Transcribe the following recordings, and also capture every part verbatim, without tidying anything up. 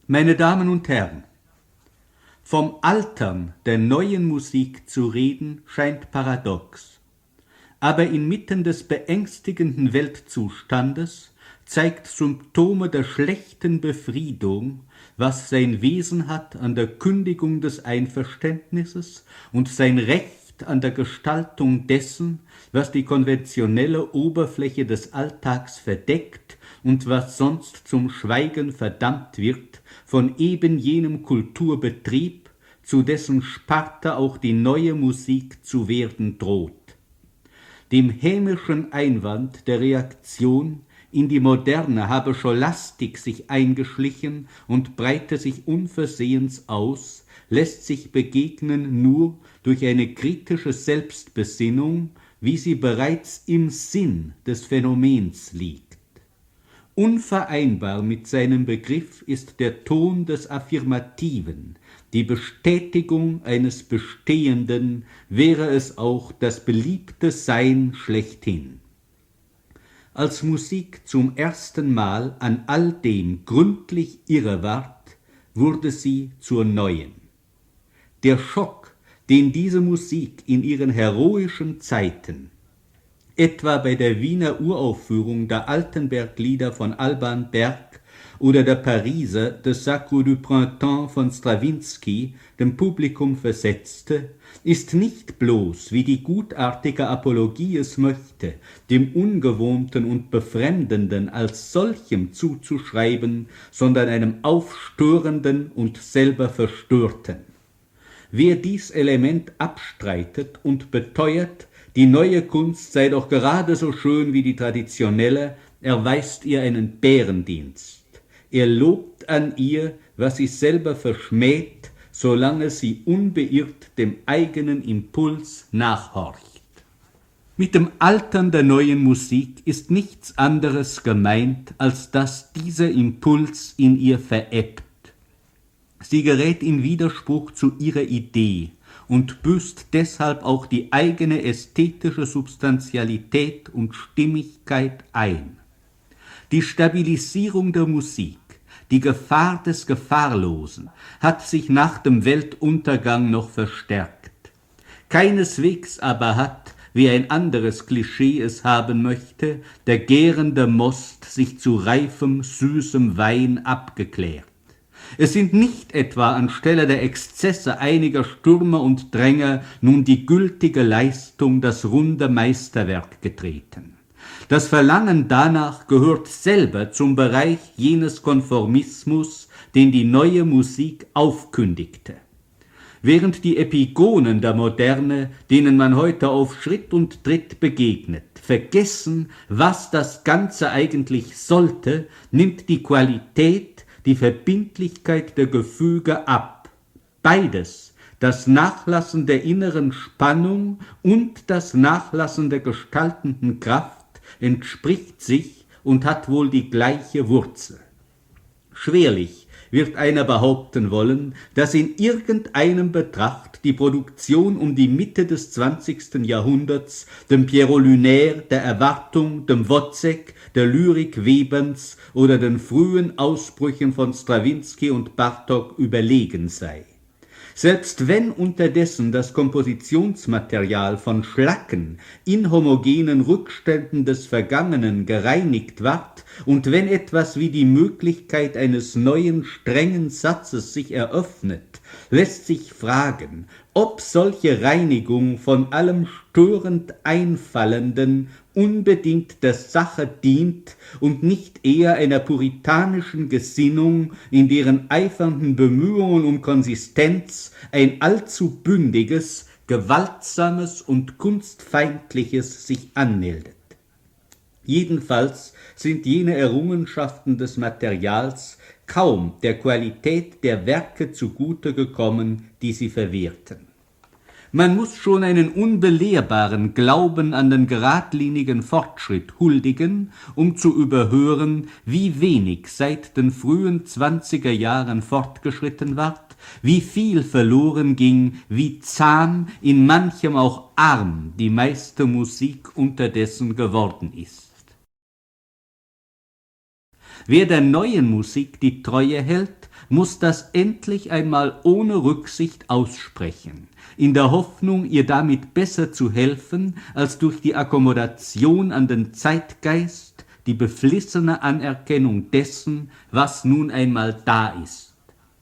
Meine Damen und Herren, vom Altern der neuen Musik zu reden, scheint paradox. Aber inmitten des beängstigenden Weltzustandes zeigt Symptome der schlechten Befriedung, was sein Wesen hat an der Kündigung des Einverständnisses und sein Recht an der Gestaltung dessen, was die konventionelle Oberfläche des Alltags verdeckt und was sonst zum Schweigen verdammt wird, von eben jenem Kulturbetrieb, zu dessen Sparte auch die neue Musik zu werden droht. Dem hämischen Einwand der Reaktion, in die Moderne habe Scholastik sich eingeschlichen und breite sich unversehens aus, lässt sich begegnen nur durch eine kritische Selbstbesinnung, wie sie bereits im Sinn des Phänomens liegt. Unvereinbar mit seinem Begriff ist der Ton des Affirmativen, die Bestätigung eines Bestehenden, wäre es auch das beliebte Sein schlechthin. Als Musik zum ersten Mal an all dem gründlich irre ward, wurde sie zur neuen. Der Schock, den diese Musik in ihren heroischen Zeiten, etwa bei der Wiener Uraufführung der Altenberg-Lieder von Alban Berg oder der Pariser des Sacre du Printemps von Strawinsky, dem Publikum versetzte, ist nicht bloß, wie die gutartige Apologie es möchte, dem Ungewohnten und Befremdenden als solchem zuzuschreiben, sondern einem Aufstörenden und selber Verstörten. Wer dies Element abstreitet und beteuert, die neue Kunst sei doch gerade so schön wie die traditionelle, erweist ihr einen Bärendienst. Er lobt an ihr, was sie selber verschmäht, solange sie unbeirrt dem eigenen Impuls nachhorcht. Mit dem Altern der neuen Musik ist nichts anderes gemeint, als dass dieser Impuls in ihr verebbt. Sie gerät in Widerspruch zu ihrer Idee und büßt deshalb auch die eigene ästhetische Substantialität und Stimmigkeit ein. Die Stabilisierung der Musik, die Gefahr des Gefahrlosen, hat sich nach dem Weltuntergang noch verstärkt. Keineswegs aber hat, wie ein anderes Klischee es haben möchte, der gärende Most sich zu reifem, süßem Wein abgeklärt. Es sind nicht etwa anstelle der Exzesse einiger Stürmer und Dränger nun die gültige Leistung, das runde Meisterwerk getreten. Das Verlangen danach gehört selber zum Bereich jenes Konformismus, den die neue Musik aufkündigte. Während die Epigonen der Moderne, denen man heute auf Schritt und Tritt begegnet, vergessen, was das Ganze eigentlich sollte, nimmt die Qualität, die Verbindlichkeit der Gefüge ab. Beides, das Nachlassen der inneren Spannung und das Nachlassen der gestaltenden Kraft, entspricht sich und hat wohl die gleiche Wurzel. Schwerlich wird einer behaupten wollen, dass in irgendeinem Betracht die Produktion um die Mitte des zwanzigsten Jahrhunderts dem Pierrot Lunaire, der Erwartung, dem Wozzeck, der Lyrik Webens oder den frühen Ausbrüchen von Strawinsky und Bartók überlegen sei. Selbst wenn unterdessen das Kompositionsmaterial von Schlacken, inhomogenen Rückständen des Vergangenen gereinigt ward und wenn etwas wie die Möglichkeit eines neuen strengen Satzes sich eröffnet, lässt sich fragen, ob solche Reinigung von allem störend Einfallenden unbedingt der Sache dient und nicht eher einer puritanischen Gesinnung, in deren eifernden Bemühungen um Konsistenz ein allzu bündiges, gewaltsames und kunstfeindliches sich anmeldet. Jedenfalls sind jene Errungenschaften des Materials kaum der Qualität der Werke zugute gekommen, die sie verwehrten. Man muss schon einen unbelehrbaren Glauben an den geradlinigen Fortschritt huldigen, um zu überhören, wie wenig seit den frühen zwanziger Jahren fortgeschritten ward, wie viel verloren ging, wie zahm, in manchem auch arm die meiste Musik unterdessen geworden ist. Wer der neuen Musik die Treue hält, muss das endlich einmal ohne Rücksicht aussprechen, in der Hoffnung, ihr damit besser zu helfen, als durch die Akkommodation an den Zeitgeist, die beflissene Anerkennung dessen, was nun einmal da ist.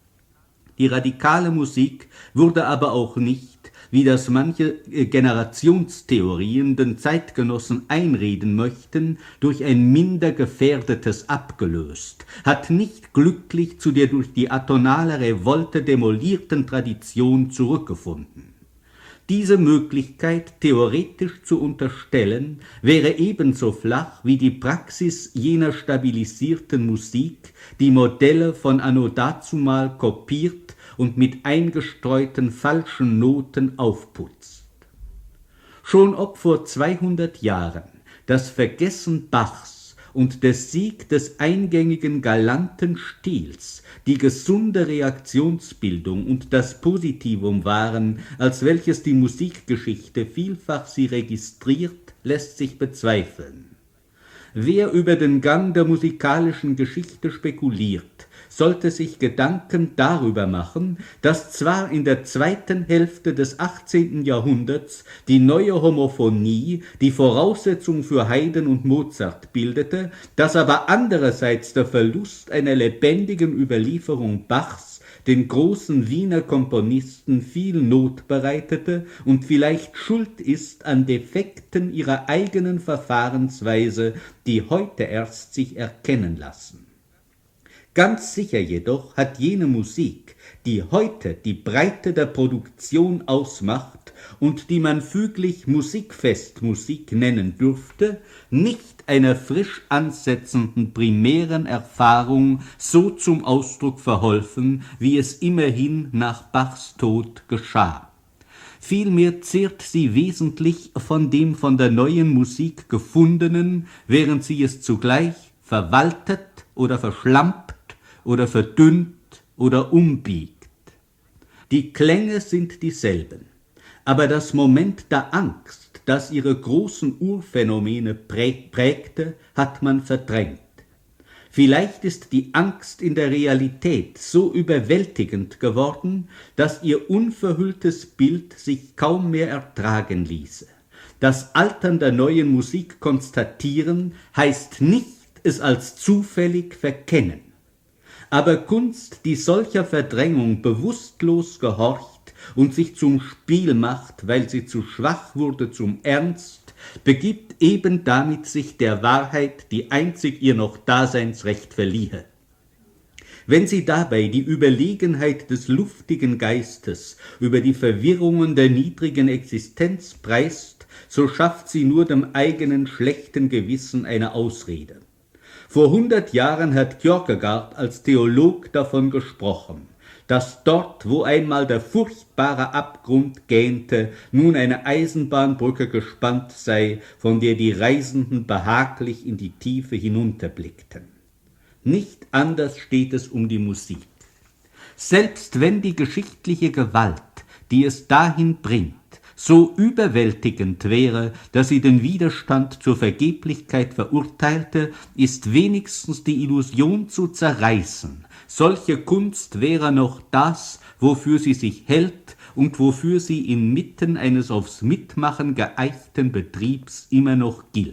Die radikale Musik wurde aber auch nicht, wie das manche Generationstheorien den Zeitgenossen einreden möchten, durch ein minder gefährdetes abgelöst, hat nicht glücklich zu der durch die atonale Revolte demolierten Tradition zurückgefunden. Diese Möglichkeit theoretisch zu unterstellen, wäre ebenso flach wie die Praxis jener stabilisierten Musik, die Modelle von anno dazumal kopiert und mit eingestreuten falschen Noten aufputzt. Schon ob vor zweihundert Jahren das Vergessen Bachs und der Sieg des eingängigen galanten Stils die gesunde Reaktionsbildung und das Positivum waren, als welches die Musikgeschichte vielfach sie registriert, lässt sich bezweifeln. Wer über den Gang der musikalischen Geschichte spekuliert, sollte sich Gedanken darüber machen, dass zwar in der zweiten Hälfte des achtzehnten Jahrhunderts die neue Homophonie die Voraussetzung für Haydn und Mozart bildete, dass aber andererseits der Verlust einer lebendigen Überlieferung Bachs den großen Wiener Komponisten viel Not bereitete und vielleicht schuld ist an Defekten ihrer eigenen Verfahrensweise, die heute erst sich erkennen lassen. Ganz sicher jedoch hat jene Musik, die heute die Breite der Produktion ausmacht und die man füglich Musikfestmusik nennen dürfte, nicht einer frisch ansetzenden primären Erfahrung so zum Ausdruck verholfen, wie es immerhin nach Bachs Tod geschah. Vielmehr zehrt sie wesentlich von dem von der neuen Musik gefundenen, während sie es zugleich verwaltet oder verschlampt oder verdünnt oder umbiegt. Die Klänge sind dieselben, aber das Moment der Angst, das ihre großen Urphänomene prägte, hat man verdrängt. Vielleicht ist die Angst in der Realität so überwältigend geworden, dass ihr unverhülltes Bild sich kaum mehr ertragen ließe. Das Altern der neuen Musik konstatieren heißt nicht, es als zufällig verkennen. Aber Kunst, die solcher Verdrängung bewusstlos gehorcht und sich zum Spiel macht, weil sie zu schwach wurde zum Ernst, begibt eben damit sich der Wahrheit, die einzig ihr noch Daseinsrecht verliehe. Wenn sie dabei die Überlegenheit des luftigen Geistes über die Verwirrungen der niedrigen Existenz preist, so schafft sie nur dem eigenen schlechten Gewissen eine Ausrede. Vor hundert Jahren hat Kierkegaard als Theolog davon gesprochen, dass dort, wo einmal der furchtbare Abgrund gähnte, nun eine Eisenbahnbrücke gespannt sei, von der die Reisenden behaglich in die Tiefe hinunterblickten. Nicht anders steht es um die Musik. Selbst wenn die geschichtliche Gewalt, die es dahin bringt, so überwältigend wäre, dass sie den Widerstand zur Vergeblichkeit verurteilte, ist wenigstens die Illusion zu zerreißen. Solche Kunst wäre noch das, wofür sie sich hält und wofür sie inmitten eines aufs Mitmachen geeichten Betriebs immer noch gilt.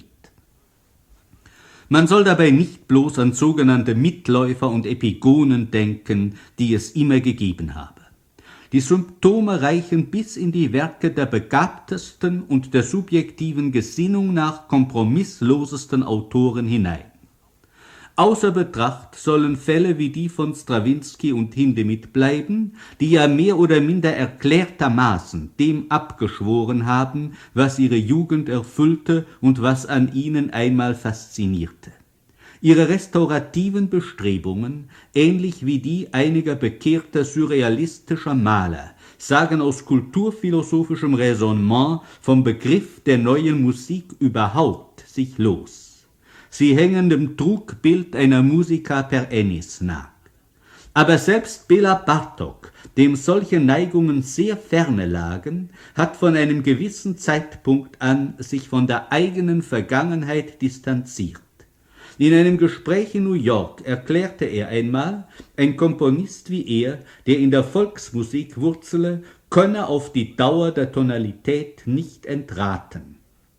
Man soll dabei nicht bloß an sogenannte Mitläufer und Epigonen denken, die es immer gegeben habe. Die Symptome reichen bis in die Werke der begabtesten und der subjektiven Gesinnung nach kompromisslosesten Autoren hinein. Außer Betracht sollen Fälle wie die von Strawinsky und Hindemith bleiben, die ja mehr oder minder erklärtermaßen dem abgeschworen haben, was ihre Jugend erfüllte und was an ihnen einmal faszinierte. Ihre restaurativen Bestrebungen, ähnlich wie die einiger bekehrter surrealistischer Maler, sagen aus kulturphilosophischem Raisonnement vom Begriff der neuen Musik überhaupt sich los. Sie hängen dem Trugbild einer Musica per ennis nach. Aber selbst Bela Bartok, dem solche Neigungen sehr ferne lagen, hat von einem gewissen Zeitpunkt an sich von der eigenen Vergangenheit distanziert. In einem Gespräch in New York erklärte er einmal, ein Komponist wie er, der in der Volksmusik wurzele, könne auf die Dauer der Tonalität nicht entraten.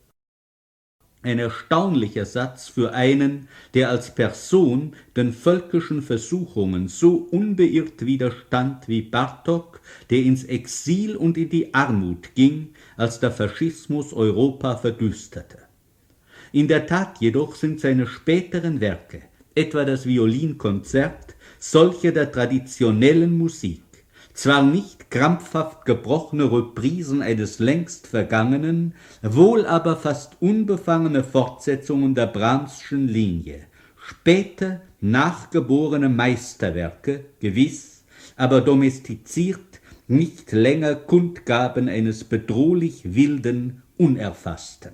Ein erstaunlicher Satz für einen, der als Person den völkischen Versuchungen so unbeirrt widerstand wie Bartok, der ins Exil und in die Armut ging, als der Faschismus Europa verdüsterte. In der Tat jedoch sind seine späteren Werke, etwa das Violinkonzert, solche der traditionellen Musik, zwar nicht krampfhaft gebrochene Reprisen eines längst Vergangenen, wohl aber fast unbefangene Fortsetzungen der Brahms'schen Linie, späte, nachgeborene Meisterwerke, gewiss, aber domestiziert, nicht länger Kundgaben eines bedrohlich wilden, Unerfassten.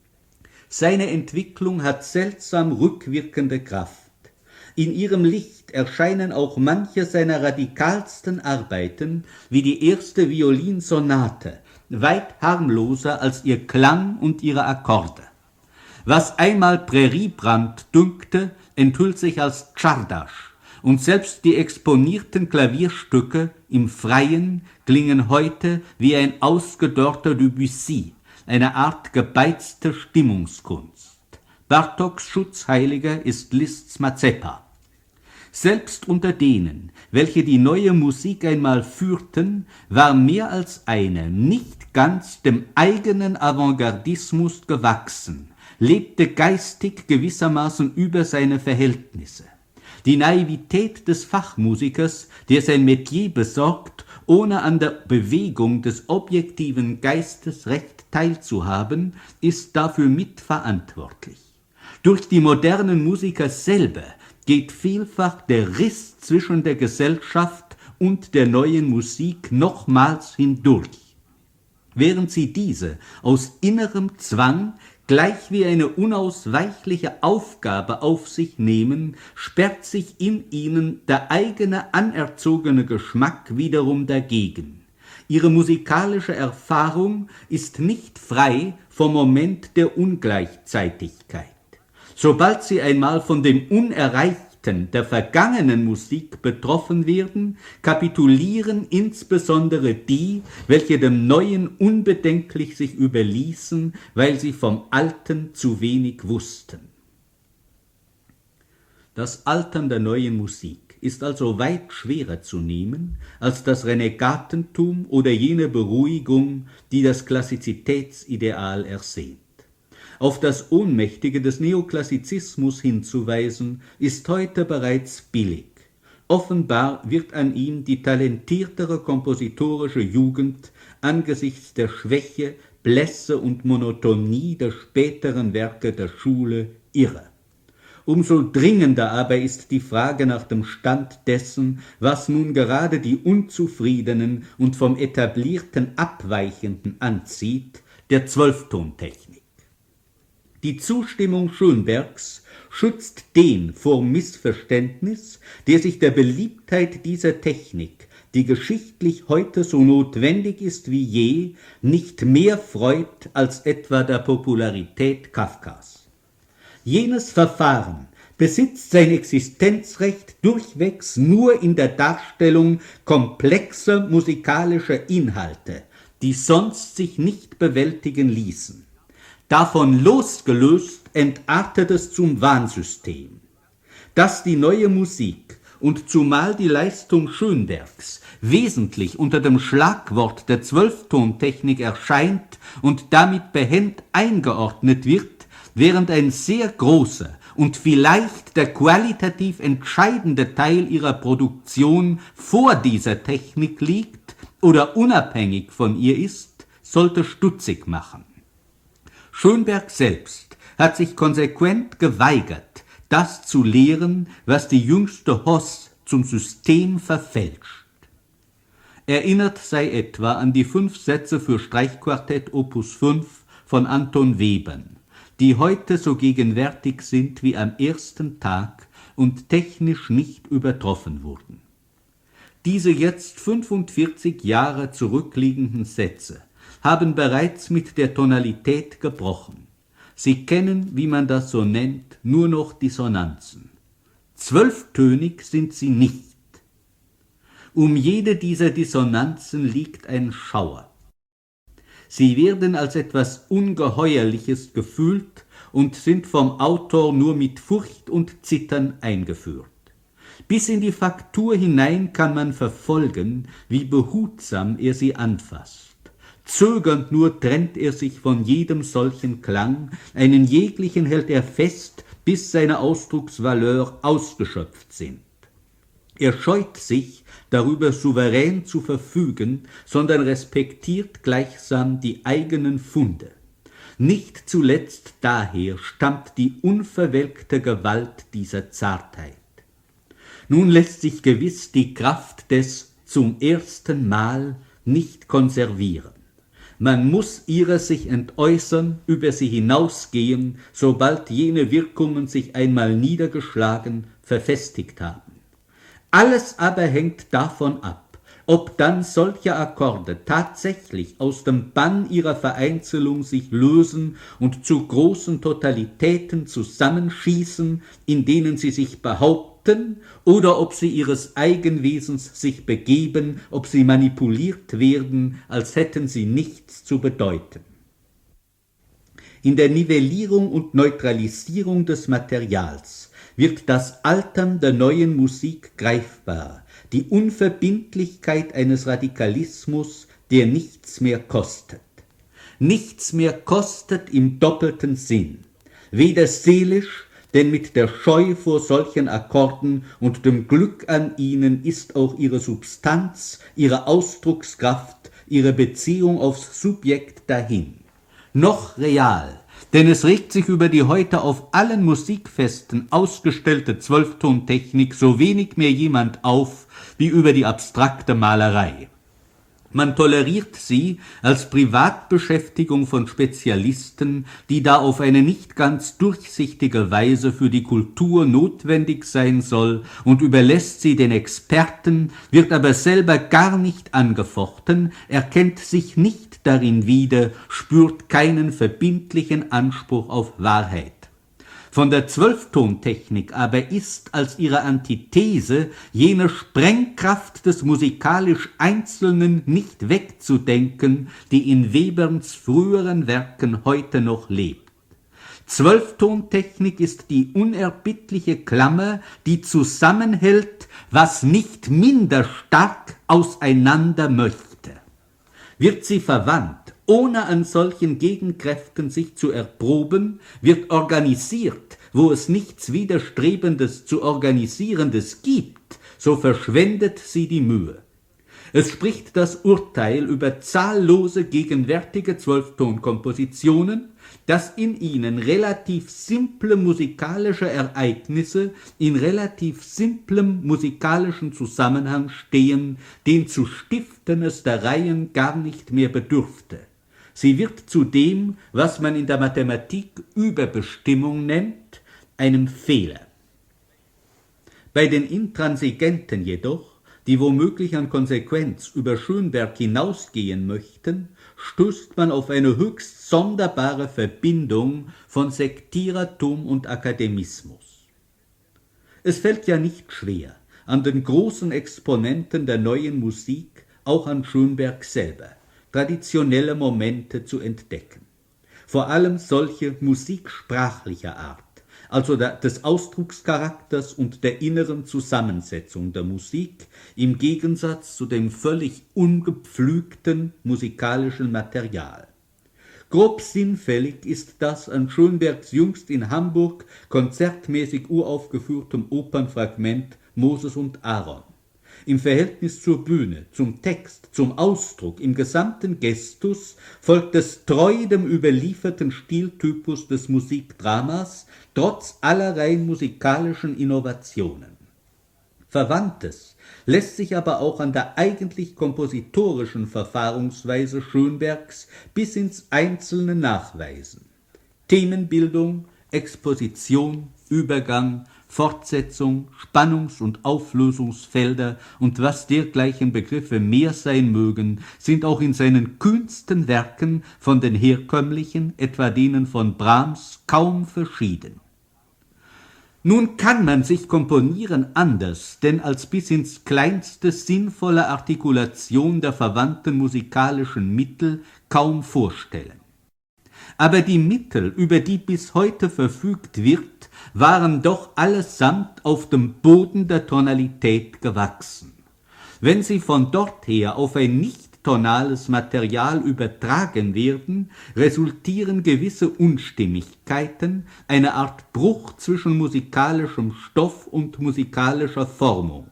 Seine Entwicklung hat seltsam rückwirkende Kraft. In ihrem Licht erscheinen auch manche seiner radikalsten Arbeiten, wie die erste Violinsonate, weit harmloser als ihr Klang und ihre Akkorde. Was einmal Präriebrand dünkte, enthüllt sich als Czardasch, und selbst die exponierten Klavierstücke im Freien klingen heute wie ein ausgedörrter Debussy, eine Art gebeizte Stimmungskunst. Bartoks Schutzheiliger ist Liszt's Mazepa. Selbst unter denen, welche die neue Musik einmal führten, war mehr als eine nicht ganz dem eigenen Avantgardismus gewachsen, lebte geistig gewissermaßen über seine Verhältnisse. Die Naivität des Fachmusikers, der sein Metier besorgt, ohne an der Bewegung des objektiven Geistes recht teilzuhaben, ist dafür mitverantwortlich. Durch die modernen Musiker selber geht vielfach der Riss zwischen der Gesellschaft und der neuen Musik nochmals hindurch. Während sie diese aus innerem Zwang gleich wie eine unausweichliche Aufgabe auf sich nehmen, sperrt sich in ihnen der eigene anerzogene Geschmack wiederum dagegen. Ihre musikalische Erfahrung ist nicht frei vom Moment der Ungleichzeitigkeit. Sobald sie einmal von dem Unerreichten der vergangenen Musik betroffen werden, kapitulieren insbesondere die, welche dem Neuen unbedenklich sich überließen, weil sie vom Alten zu wenig wussten. Das Altern der neuen Musik ist also weit schwerer zu nehmen als das Renegatentum oder jene Beruhigung, die das Klassizitätsideal ersehnt. Auf das Ohnmächtige des Neoklassizismus hinzuweisen, ist heute bereits billig. Offenbar wird an ihm die talentiertere kompositorische Jugend angesichts der Schwäche, Blässe und Monotonie der späteren Werke der Schule irre. Umso dringender aber ist die Frage nach dem Stand dessen, was nun gerade die Unzufriedenen und vom Etablierten Abweichenden anzieht, der Zwölftontechnik. Die Zustimmung Schönbergs schützt den vor Missverständnis, der sich der Beliebtheit dieser Technik, die geschichtlich heute so notwendig ist wie je, nicht mehr freut als etwa der Popularität Kafkas. Jenes Verfahren besitzt sein Existenzrecht durchwegs nur in der Darstellung komplexer musikalischer Inhalte, die sonst sich nicht bewältigen ließen. Davon losgelöst entartet es zum Wahnsystem. Dass die neue Musik und zumal die Leistung Schönbergs wesentlich unter dem Schlagwort der Zwölftontechnik erscheint und damit behend eingeordnet wird, während ein sehr großer und vielleicht der qualitativ entscheidende Teil ihrer Produktion vor dieser Technik liegt oder unabhängig von ihr ist, sollte stutzig machen. Schönberg selbst hat sich konsequent geweigert, das zu lehren, was die jüngste Hoss zum System verfälscht. Erinnert sei etwa an die fünf Sätze für Streichquartett Opus fünf von Anton Webern, die heute so gegenwärtig sind wie am ersten Tag und technisch nicht übertroffen wurden. Diese jetzt fünfundvierzig Jahre zurückliegenden Sätze haben bereits mit der Tonalität gebrochen. Sie kennen, wie man das so nennt, nur noch Dissonanzen. Zwölftönig sind sie nicht. Um jede dieser Dissonanzen liegt ein Schauer. Sie werden als etwas Ungeheuerliches gefühlt und sind vom Autor nur mit Furcht und Zittern eingeführt. Bis in die Faktur hinein kann man verfolgen, wie behutsam er sie anfasst. Zögernd nur trennt er sich von jedem solchen Klang, einen jeglichen hält er fest, bis seine Ausdrucksvaleur ausgeschöpft sind. Er scheut sich, darüber souverän zu verfügen, sondern respektiert gleichsam die eigenen Funde. Nicht zuletzt daher stammt die unverwelkte Gewalt dieser Zartheit. Nun lässt sich gewiss die Kraft des zum ersten Mal nicht konservieren. Man muß ihrer sich entäußern, über sie hinausgehen, sobald jene Wirkungen sich einmal niedergeschlagen, verfestigt haben. Alles aber hängt davon ab, ob dann solche Akkorde tatsächlich aus dem Bann ihrer Vereinzelung sich lösen und zu großen Totalitäten zusammenschießen, in denen sie sich behaupten, oder ob sie ihres Eigenwesens sich begeben, ob sie manipuliert werden, als hätten sie nichts zu bedeuten. In der Nivellierung und Neutralisierung des Materials wird das Altern der neuen Musik greifbar, die Unverbindlichkeit eines Radikalismus, der nichts mehr kostet. Nichts mehr kostet im doppelten Sinn, weder seelisch, denn mit der Scheu vor solchen Akkorden und dem Glück an ihnen ist auch ihre Substanz, ihre Ausdruckskraft, ihre Beziehung aufs Subjekt dahin. Noch real, denn es regt sich über die heute auf allen Musikfesten ausgestellte Zwölftontechnik so wenig mehr jemand auf, wie über die abstrakte Malerei. Man toleriert sie als Privatbeschäftigung von Spezialisten, die da auf eine nicht ganz durchsichtige Weise für die Kultur notwendig sein soll, und überlässt sie den Experten, wird aber selber gar nicht angefochten, erkennt sich nicht darin wieder, spürt keinen verbindlichen Anspruch auf Wahrheit. Von der Zwölftontechnik aber ist als ihre Antithese jene Sprengkraft des musikalisch Einzelnen nicht wegzudenken, die in Weberns früheren Werken heute noch lebt. Zwölftontechnik ist die unerbittliche Klammer, die zusammenhält, was nicht minder stark auseinander möchte. Wird sie verwandt, ohne an solchen Gegenkräften sich zu erproben, wird organisiert, wo es nichts Widerstrebendes zu Organisierendes gibt, so verschwendet sie die Mühe. Es spricht das Urteil über zahllose gegenwärtige Zwölftonkompositionen, dass in ihnen relativ simple musikalische Ereignisse in relativ simplem musikalischen Zusammenhang stehen, den zu stiften es der Reihen gar nicht mehr bedürfte. Sie wird zu dem, was man in der Mathematik Überbestimmung nennt, einem Fehler. Bei den Intransigenten jedoch, die womöglich an Konsequenz über Schönberg hinausgehen möchten, stößt man auf eine höchst sonderbare Verbindung von Sektierertum und Akademismus. Es fällt ja nicht schwer, an den großen Exponenten der neuen Musik, auch an Schönberg selber, traditionelle Momente zu entdecken. Vor allem solche musiksprachlicher Art, also des Ausdruckscharakters und der inneren Zusammensetzung der Musik, im Gegensatz zu dem völlig ungepflügten musikalischen Material. Grob sinnfällig ist das an Schönbergs jüngst in Hamburg konzertmäßig uraufgeführtem Opernfragment Moses und Aaron. Im Verhältnis zur Bühne, zum Text, zum Ausdruck, im gesamten Gestus folgt es treu dem überlieferten Stiltypus des Musikdramas, trotz aller rein musikalischen Innovationen. Verwandtes lässt sich aber auch an der eigentlich kompositorischen Verfahrensweise Schönbergs bis ins Einzelne nachweisen. Themenbildung, Exposition, Übergang, Fortsetzung, Spannungs- und Auflösungsfelder und was dergleichen Begriffe mehr sein mögen, sind auch in seinen kühnsten Werken von den herkömmlichen, etwa denen von Brahms, kaum verschieden. Nun kann man sich Komponieren anders denn als bis ins kleinste sinnvolle Artikulation der verwandten musikalischen Mittel kaum vorstellen. Aber die Mittel, über die bis heute verfügt wird, waren doch allesamt auf dem Boden der Tonalität gewachsen. Wenn sie von dort her auf ein nicht tonales Material übertragen werden, resultieren gewisse Unstimmigkeiten, eine Art Bruch zwischen musikalischem Stoff und musikalischer Formung.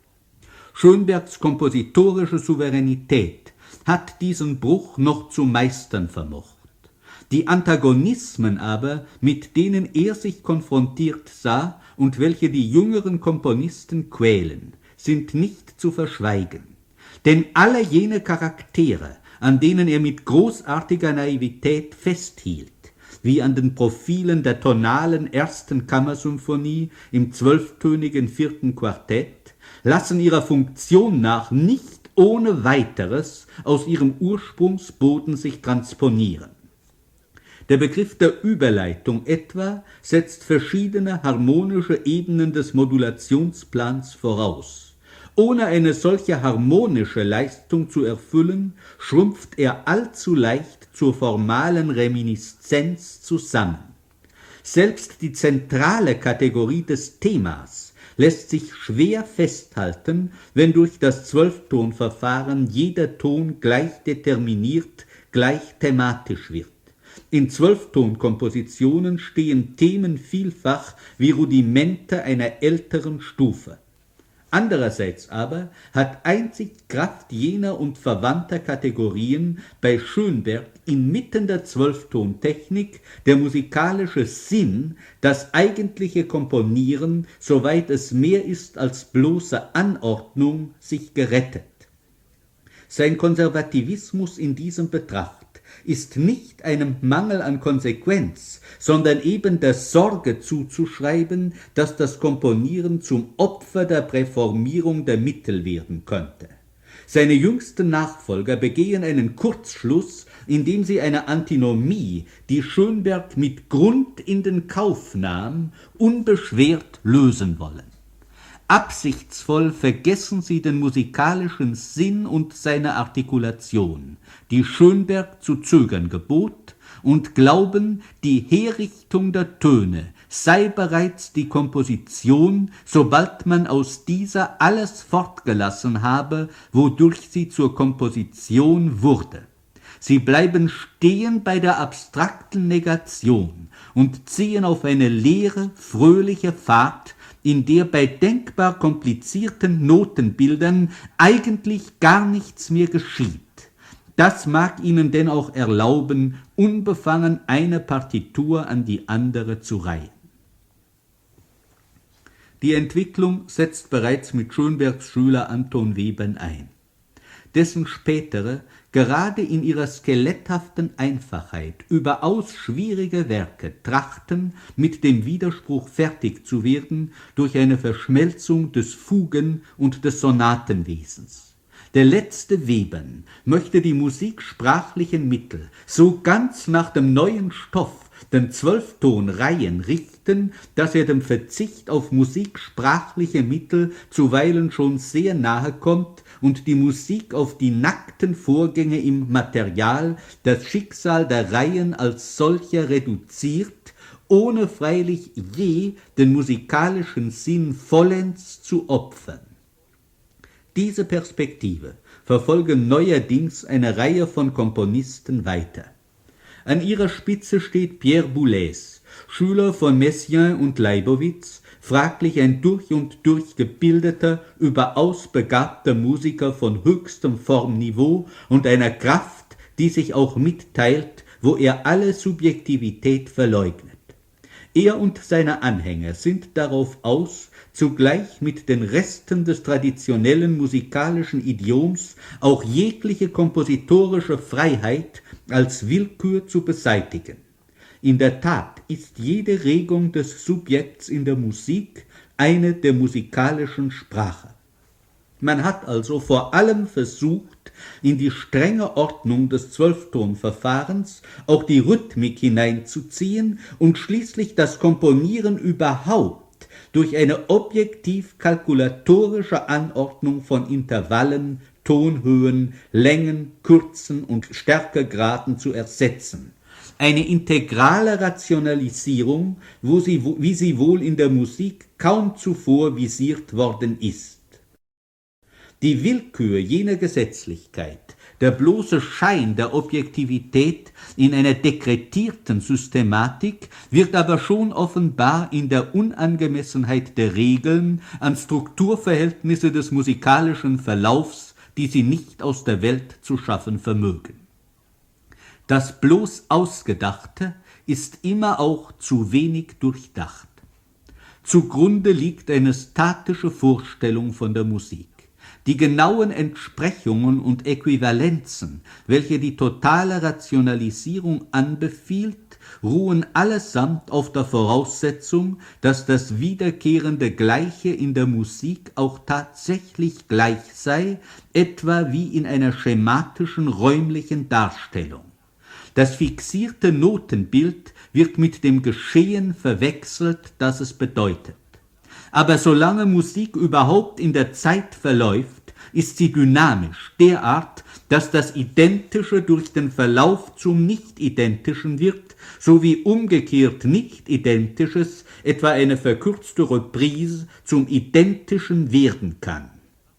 Schönbergs kompositorische Souveränität hat diesen Bruch noch zu meistern vermocht. Die Antagonismen aber, mit denen er sich konfrontiert sah und welche die jüngeren Komponisten quälen, sind nicht zu verschweigen. Denn alle jene Charaktere, an denen er mit großartiger Naivität festhielt, wie an den Profilen der tonalen ersten Kammersymphonie im zwölftönigen vierten Quartett, lassen ihrer Funktion nach nicht ohne weiteres aus ihrem Ursprungsboden sich transponieren. Der Begriff der Überleitung etwa setzt verschiedene harmonische Ebenen des Modulationsplans voraus. Ohne eine solche harmonische Leistung zu erfüllen, schrumpft er allzu leicht zur formalen Reminiszenz zusammen. Selbst die zentrale Kategorie des Themas lässt sich schwer festhalten, wenn durch das Zwölftonverfahren jeder Ton gleich determiniert, gleich thematisch wird. In Zwölftonkompositionen stehen Themen vielfach wie Rudimente einer älteren Stufe. Andererseits aber hat einzig Kraft jener und verwandter Kategorien bei Schönberg inmitten der Zwölftontechnik der musikalische Sinn, das eigentliche Komponieren, soweit es mehr ist als bloße Anordnung, sich gerettet. Sein Konservativismus in diesem Betracht ist nicht einem Mangel an Konsequenz, sondern eben der Sorge zuzuschreiben, dass das Komponieren zum Opfer der Präformierung der Mittel werden könnte. Seine jüngsten Nachfolger begehen einen Kurzschluss, indem sie eine Antinomie, die Schönberg mit Grund in den Kauf nahm, unbeschwert lösen wollen. Absichtsvoll vergessen sie den musikalischen Sinn und seine Artikulation, die Schönberg zu zögern gebot, und glauben, die Herrichtung der Töne sei bereits die Komposition, sobald man aus dieser alles fortgelassen habe, wodurch sie zur Komposition wurde. Sie bleiben stehen bei der abstrakten Negation und ziehen auf eine leere, fröhliche Fahrt, in der bei denkbar komplizierten Notenbildern eigentlich gar nichts mehr geschieht. Das mag ihnen denn auch erlauben, unbefangen eine Partitur an die andere zu reihen. Die Entwicklung setzt bereits mit Schönbergs Schüler Anton Webern ein. Dessen spätere, gerade in ihrer skeletthaften Einfachheit, überaus schwierige Werke trachten, mit dem Widerspruch fertig zu werden durch eine Verschmelzung des Fugen- und des Sonatenwesens. Der letzte Webern möchte die musiksprachlichen Mittel so ganz nach dem neuen Stoff, den Zwölftonreihen, richten, dass er dem Verzicht auf musiksprachliche Mittel zuweilen schon sehr nahe kommt und die Musik auf die nackten Vorgänge im Material, das Schicksal der Reihen als solcher reduziert, ohne freilich je den musikalischen Sinn vollends zu opfern. Diese Perspektive verfolgen neuerdings eine Reihe von Komponisten weiter. An ihrer Spitze steht Pierre Boulez, Schüler von Messiaen und Leibowitz, fraglich ein durch und durch gebildeter, überaus begabter Musiker von höchstem Formniveau und einer Kraft, die sich auch mitteilt, wo er alle Subjektivität verleugnet. Er und seine Anhänger sind darauf aus, zugleich mit den Resten des traditionellen musikalischen Idioms auch jegliche kompositorische Freiheit als Willkür zu beseitigen. In der Tat ist jede Regung des Subjekts in der Musik eine der musikalischen Sprache. Man hat also vor allem versucht, in die strenge Ordnung des Zwölftonverfahrens auch die Rhythmik hineinzuziehen und schließlich das Komponieren überhaupt durch eine objektiv-kalkulatorische Anordnung von Intervallen, Tonhöhen, Längen, Kürzen und Stärkegraden zu ersetzen. Eine integrale Rationalisierung, wo sie, wie sie wohl in der Musik kaum zuvor visiert worden ist. Die Willkür jener Gesetzlichkeit, der bloße Schein der Objektivität in einer dekretierten Systematik wird aber schon offenbar in der Unangemessenheit der Regeln an Strukturverhältnisse des musikalischen Verlaufs, die sie nicht aus der Welt zu schaffen vermögen. Das bloß Ausgedachte ist immer auch zu wenig durchdacht. Zugrunde liegt eine statische Vorstellung von der Musik. Die genauen Entsprechungen und Äquivalenzen, welche die totale Rationalisierung anbefiehlt, ruhen allesamt auf der Voraussetzung, dass das wiederkehrende Gleiche in der Musik auch tatsächlich gleich sei, etwa wie in einer schematischen räumlichen Darstellung. Das fixierte Notenbild wird mit dem Geschehen verwechselt, das es bedeutet. Aber solange Musik überhaupt in der Zeit verläuft, ist sie dynamisch, derart, dass das Identische durch den Verlauf zum Nicht-Identischen wird, sowie umgekehrt Nicht-Identisches, etwa eine verkürzte Reprise, zum Identischen werden kann.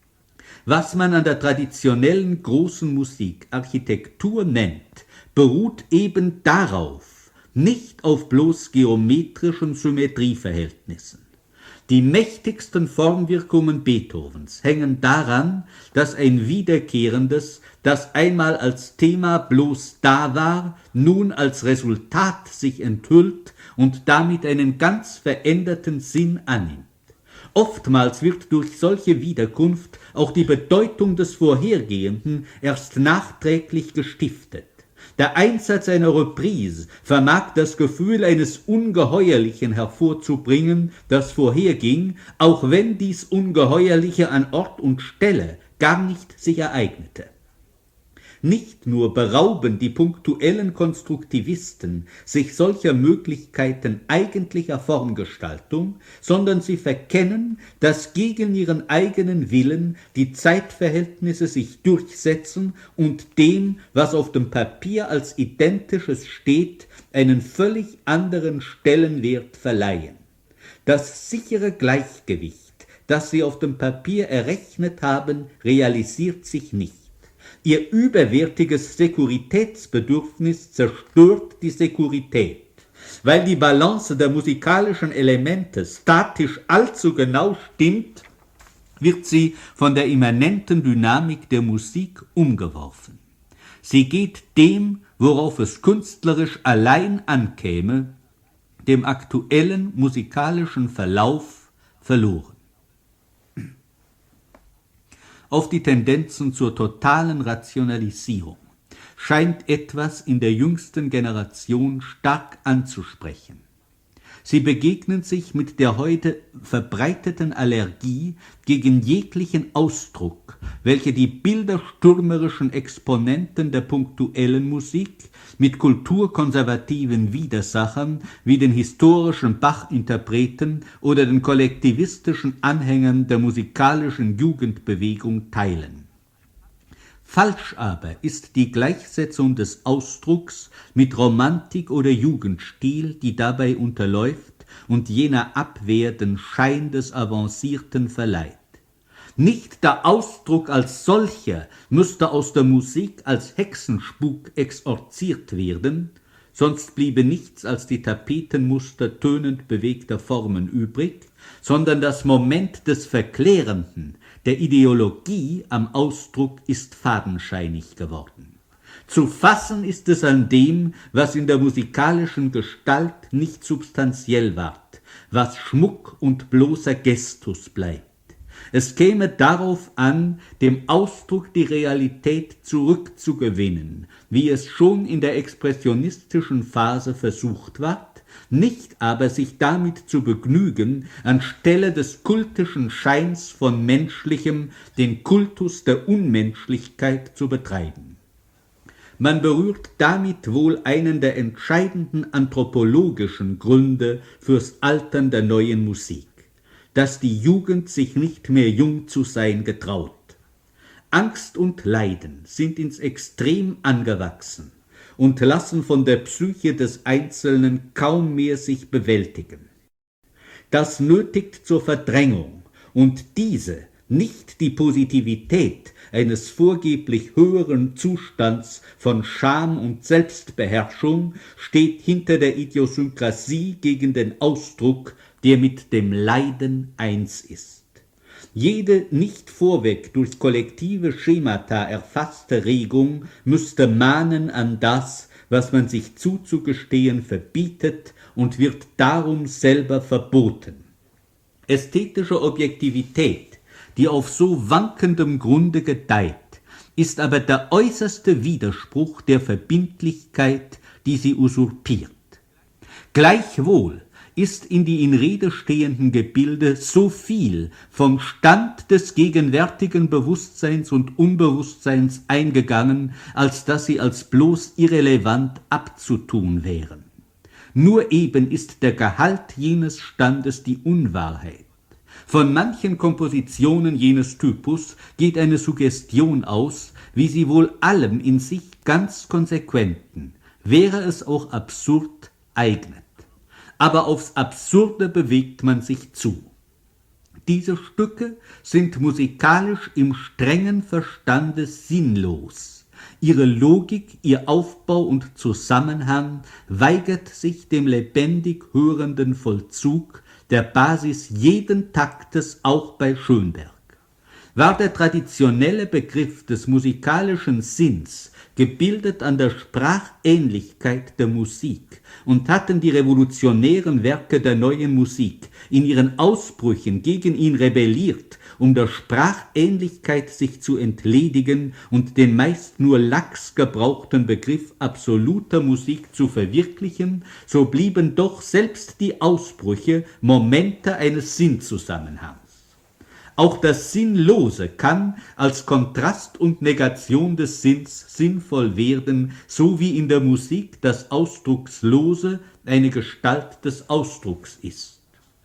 Was man an der traditionellen großen Musik Architektur nennt, beruht eben darauf, nicht auf bloß geometrischen Symmetrieverhältnissen. Die mächtigsten Formwirkungen Beethovens hängen daran, dass ein wiederkehrendes, das einmal als Thema bloß da war, nun als Resultat sich enthüllt und damit einen ganz veränderten Sinn annimmt. Oftmals wird durch solche Wiederkunft auch die Bedeutung des Vorhergehenden erst nachträglich gestiftet. Der Einsatz einer Reprise vermag das Gefühl eines Ungeheuerlichen hervorzubringen, das vorherging, auch wenn dies Ungeheuerliche an Ort und Stelle gar nicht sich ereignete. Nicht nur berauben die punktuellen Konstruktivisten sich solcher Möglichkeiten eigentlicher Formgestaltung, sondern sie verkennen, dass gegen ihren eigenen Willen die Zeitverhältnisse sich durchsetzen und dem, was auf dem Papier als Identisches steht, einen völlig anderen Stellenwert verleihen. Das sichere Gleichgewicht, das sie auf dem Papier errechnet haben, realisiert sich nicht. Ihr überwärtiges Sekuritätsbedürfnis zerstört die Sekurität. Weil die Balance der musikalischen Elemente statisch allzu genau stimmt, wird sie von der immanenten Dynamik der Musik umgeworfen. Sie geht dem, worauf es künstlerisch allein ankäme, dem aktuellen musikalischen Verlauf, verloren. Auf die Tendenzen zur totalen Rationalisierung scheint etwas in der jüngsten Generation stark anzusprechen. Sie begegnen sich mit der heute verbreiteten Allergie gegen jeglichen Ausdruck, welche die bilderstürmerischen Exponenten der punktuellen Musik mit kulturkonservativen Widersachern wie den historischen Bach-Interpreten oder den kollektivistischen Anhängern der musikalischen Jugendbewegung teilen. Falsch aber ist die Gleichsetzung des Ausdrucks mit Romantik oder Jugendstil, die dabei unterläuft und jener Abwehr den Schein des Avancierten verleiht. Nicht der Ausdruck als solcher müsste aus der Musik als Hexenspuk exorziert werden, sonst bliebe nichts als die Tapetenmuster tönend bewegter Formen übrig, sondern das Moment des Verklärenden, der Ideologie am Ausdruck ist fadenscheinig geworden. Zu fassen ist es an dem, was in der musikalischen Gestalt nicht substanziell ward, was Schmuck und bloßer Gestus bleibt. Es käme darauf an, dem Ausdruck die Realität zurückzugewinnen, wie es schon in der expressionistischen Phase versucht ward, nicht aber sich damit zu begnügen, anstelle des kultischen Scheins von Menschlichem den Kultus der Unmenschlichkeit zu betreiben. Man berührt damit wohl einen der entscheidenden anthropologischen Gründe fürs Altern der neuen Musik, dass die Jugend sich nicht mehr jung zu sein getraut. Angst und Leiden sind ins Extrem angewachsen und lassen von der Psyche des Einzelnen kaum mehr sich bewältigen. Das nötigt zur Verdrängung, und diese, nicht die Positivität eines vorgeblich höheren Zustands von Scham und Selbstbeherrschung, steht hinter der Idiosynkrasie gegen den Ausdruck, der mit dem Leiden eins ist. Jede nicht vorweg durch kollektive Schemata erfasste Regung müsste mahnen an das, was man sich zuzugestehen verbietet, und wird darum selber verboten. Ästhetische Objektivität, die auf so wankendem Grunde gedeiht, ist aber der äußerste Widerspruch der Verbindlichkeit, die sie usurpiert. Gleichwohl ist in die in Rede stehenden Gebilde so viel vom Stand des gegenwärtigen Bewusstseins und Unbewusstseins eingegangen, als dass sie als bloß irrelevant abzutun wären. Nur eben ist der Gehalt jenes Standes die Unwahrheit. Von manchen Kompositionen jenes Typus geht eine Suggestion aus, wie sie wohl allem in sich ganz konsequenten, wäre es auch absurd, eignet. Aber aufs Absurde bewegt man sich zu. Diese Stücke sind musikalisch im strengen Verstande sinnlos. Ihre Logik, ihr Aufbau und Zusammenhang weigert sich dem lebendig hörenden Vollzug, der Basis jeden Taktes auch bei Schönberg. War der traditionelle Begriff des musikalischen Sinns gebildet an der Sprachähnlichkeit der Musik, und hatten die revolutionären Werke der neuen Musik in ihren Ausbrüchen gegen ihn rebelliert, um der Sprachähnlichkeit sich zu entledigen und den meist nur lax gebrauchten Begriff absoluter Musik zu verwirklichen, so blieben doch selbst die Ausbrüche Momente eines Sinnzusammenhangs. Auch das Sinnlose kann als Kontrast und Negation des Sinns sinnvoll werden, so wie in der Musik das Ausdruckslose eine Gestalt des Ausdrucks ist.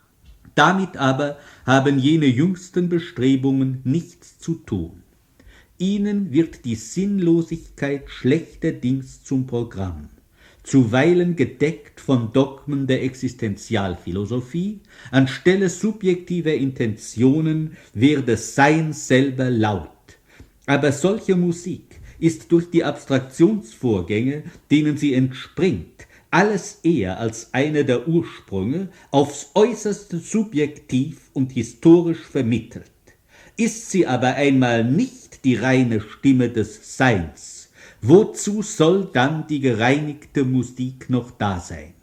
Damit aber haben jene jüngsten Bestrebungen nichts zu tun. Ihnen wird die Sinnlosigkeit schlechterdings zum Programm, zuweilen gedeckt von Dogmen der Existenzialphilosophie, anstelle subjektiver Intentionen werde Sein selber laut. Aber solche Musik ist durch die Abstraktionsvorgänge, denen sie entspringt, alles eher als eine der Ursprünge aufs äußerste subjektiv und historisch vermittelt. Ist sie aber einmal nicht die reine Stimme des Seins, wozu soll dann die gereinigte Musik noch da sein?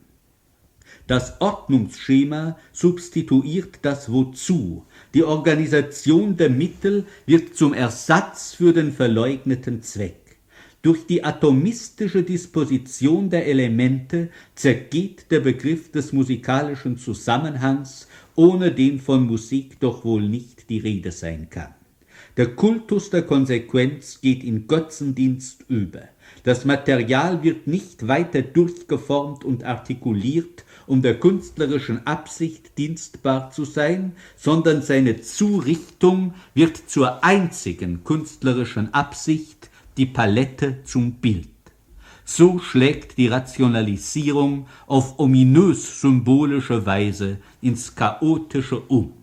Das Ordnungsschema substituiert das Wozu. Die Organisation der Mittel wird zum Ersatz für den verleugneten Zweck. Durch die atomistische Disposition der Elemente zergeht der Begriff des musikalischen Zusammenhangs, ohne den von Musik doch wohl nicht die Rede sein kann. Der Kultus der Konsequenz geht in Götzendienst über. Das Material wird nicht weiter durchgeformt und artikuliert, um der künstlerischen Absicht dienstbar zu sein, sondern seine Zurichtung wird zur einzigen künstlerischen Absicht, die Palette zum Bild. So schlägt die Rationalisierung auf ominös symbolische Weise ins Chaotische um.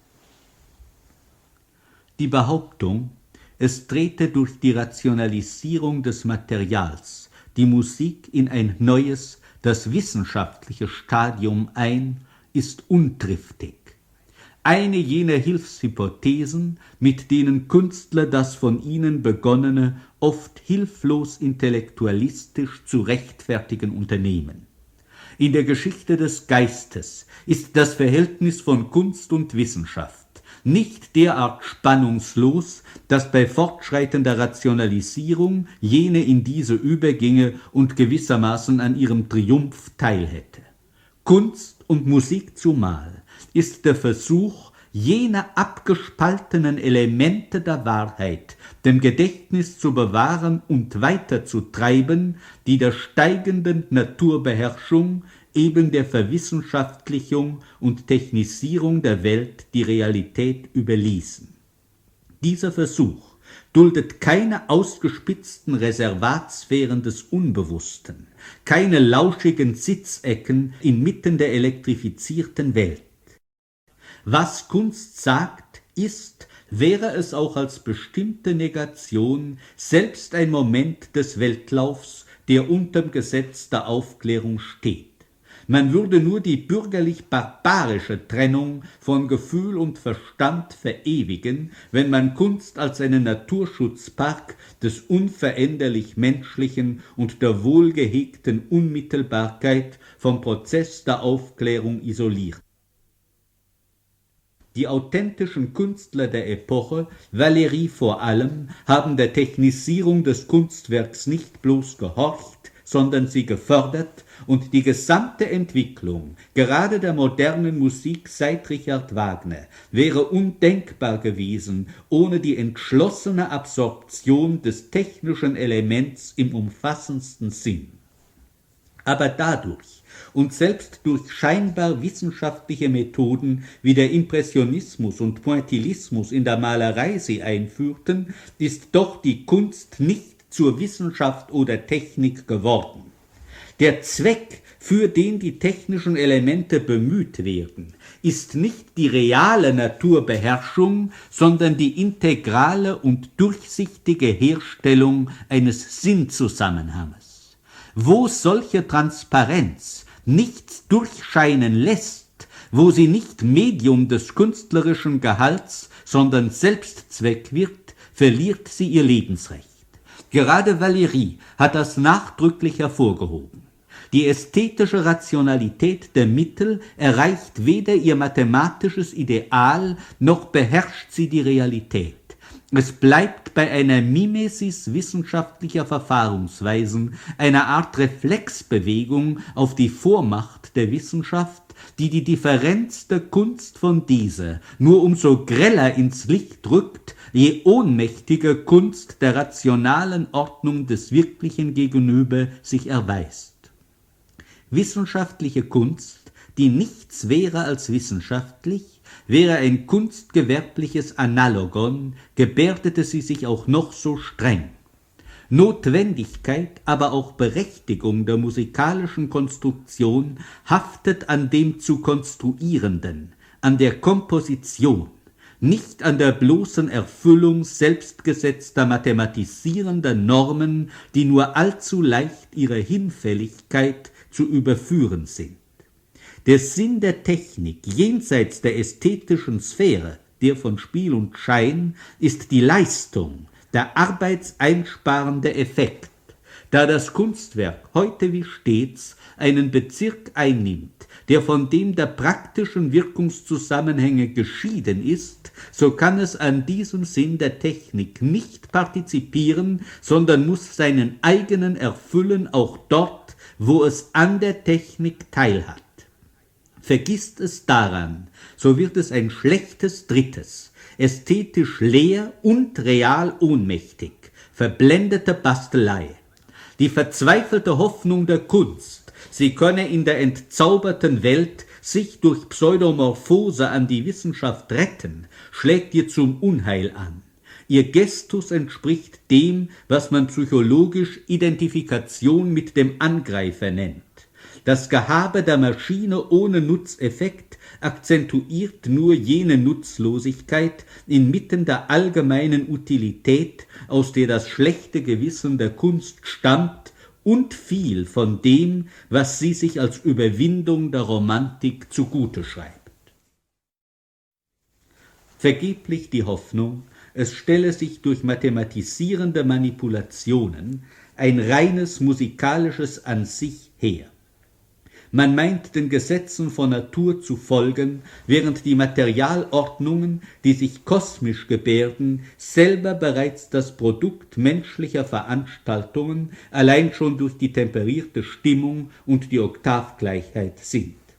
Die Behauptung, es trete durch die Rationalisierung des Materials die Musik in ein neues, das wissenschaftliche Stadium ein, ist untriftig. Eine jener Hilfshypothesen, mit denen Künstler das von ihnen Begonnene oft hilflos intellektualistisch zu rechtfertigen unternehmen. In der Geschichte des Geistes ist das Verhältnis von Kunst und Wissenschaft nicht derart spannungslos, dass bei fortschreitender Rationalisierung jene in diese überginge und gewissermaßen an ihrem Triumph teilhätte. Kunst und Musik zumal ist der Versuch, jene abgespaltenen Elemente der Wahrheit dem Gedächtnis zu bewahren und weiterzutreiben, die der steigenden Naturbeherrschung, eben der Verwissenschaftlichung und Technisierung der Welt die Realität überließen. Dieser Versuch duldet keine ausgespitzten Reservatsphären des Unbewussten, keine lauschigen Sitzecken inmitten der elektrifizierten Welt. Was Kunst sagt, ist, wäre es auch als bestimmte Negation, selbst ein Moment des Weltlaufs, der unterm Gesetz der Aufklärung steht. Man würde nur die bürgerlich-barbarische Trennung von Gefühl und Verstand verewigen, wenn man Kunst als einen Naturschutzpark des unveränderlich Menschlichen und der wohlgehegten Unmittelbarkeit vom Prozess der Aufklärung isoliert. Die authentischen Künstler der Epoche, Valéry vor allem, haben der Technisierung des Kunstwerks nicht bloß gehorcht, sondern sie gefördert, und die gesamte Entwicklung, gerade der modernen Musik seit Richard Wagner, wäre undenkbar gewesen ohne die entschlossene Absorption des technischen Elements im umfassendsten Sinn. Aber dadurch und selbst durch scheinbar wissenschaftliche Methoden wie der Impressionismus und Pointillismus in der Malerei sie einführten, ist doch die Kunst nicht zur Wissenschaft oder Technik geworden. Der Zweck, für den die technischen Elemente bemüht werden, ist nicht die reale Naturbeherrschung, sondern die integrale und durchsichtige Herstellung eines Sinnzusammenhanges. Wo solche Transparenz nichts durchscheinen lässt, wo sie nicht Medium des künstlerischen Gehalts, sondern Selbstzweck wird, verliert sie ihr Lebensrecht. Gerade Valéry hat das nachdrücklich hervorgehoben. Die ästhetische Rationalität der Mittel erreicht weder ihr mathematisches Ideal, noch beherrscht sie die Realität. Es bleibt bei einer Mimesis wissenschaftlicher Verfahrensweisen, einer Art Reflexbewegung auf die Vormacht der Wissenschaft, die die Differenz der Kunst von dieser nur umso greller ins Licht rückt, je ohnmächtiger Kunst der rationalen Ordnung des Wirklichen gegenüber sich erweist. Wissenschaftliche Kunst, die nichts wäre als wissenschaftlich, wäre ein kunstgewerbliches Analogon, gebärdete sie sich auch noch so streng. Notwendigkeit, aber auch Berechtigung der musikalischen Konstruktion haftet an dem zu Konstruierenden, an der Komposition, nicht an der bloßen Erfüllung selbstgesetzter mathematisierender Normen, die nur allzu leicht ihrer Hinfälligkeit zu überführen sind. Der Sinn der Technik jenseits der ästhetischen Sphäre, der von Spiel und Schein, ist die Leistung, der arbeitseinsparende Effekt. Da das Kunstwerk heute wie stets einen Bezirk einnimmt, der von dem der praktischen Wirkungszusammenhänge geschieden ist, so kann es an diesem Sinn der Technik nicht partizipieren, sondern muss seinen eigenen erfüllen, auch dort, wo es an der Technik teilhat. Vergisst es daran, so wird es ein schlechtes Drittes, ästhetisch leer und real ohnmächtig, verblendete Bastelei. Die verzweifelte Hoffnung der Kunst, sie könne in der entzauberten Welt sich durch Pseudomorphose an die Wissenschaft retten, schlägt ihr zum Unheil an. Ihr Gestus entspricht dem, was man psychologisch Identifikation mit dem Angreifer nennt. Das Gehabe der Maschine ohne Nutzeffekt akzentuiert nur jene Nutzlosigkeit inmitten der allgemeinen Utilität, aus der das schlechte Gewissen der Kunst stammt, und viel von dem, was sie sich als Überwindung der Romantik zugute schreibt. Vergeblich die Hoffnung, es stelle sich durch mathematisierende Manipulationen ein reines musikalisches an sich her. Man meint, den Gesetzen von Natur zu folgen, während die Materialordnungen, die sich kosmisch gebärden, selber bereits das Produkt menschlicher Veranstaltungen, allein schon durch die temperierte Stimmung und die Oktavgleichheit sind.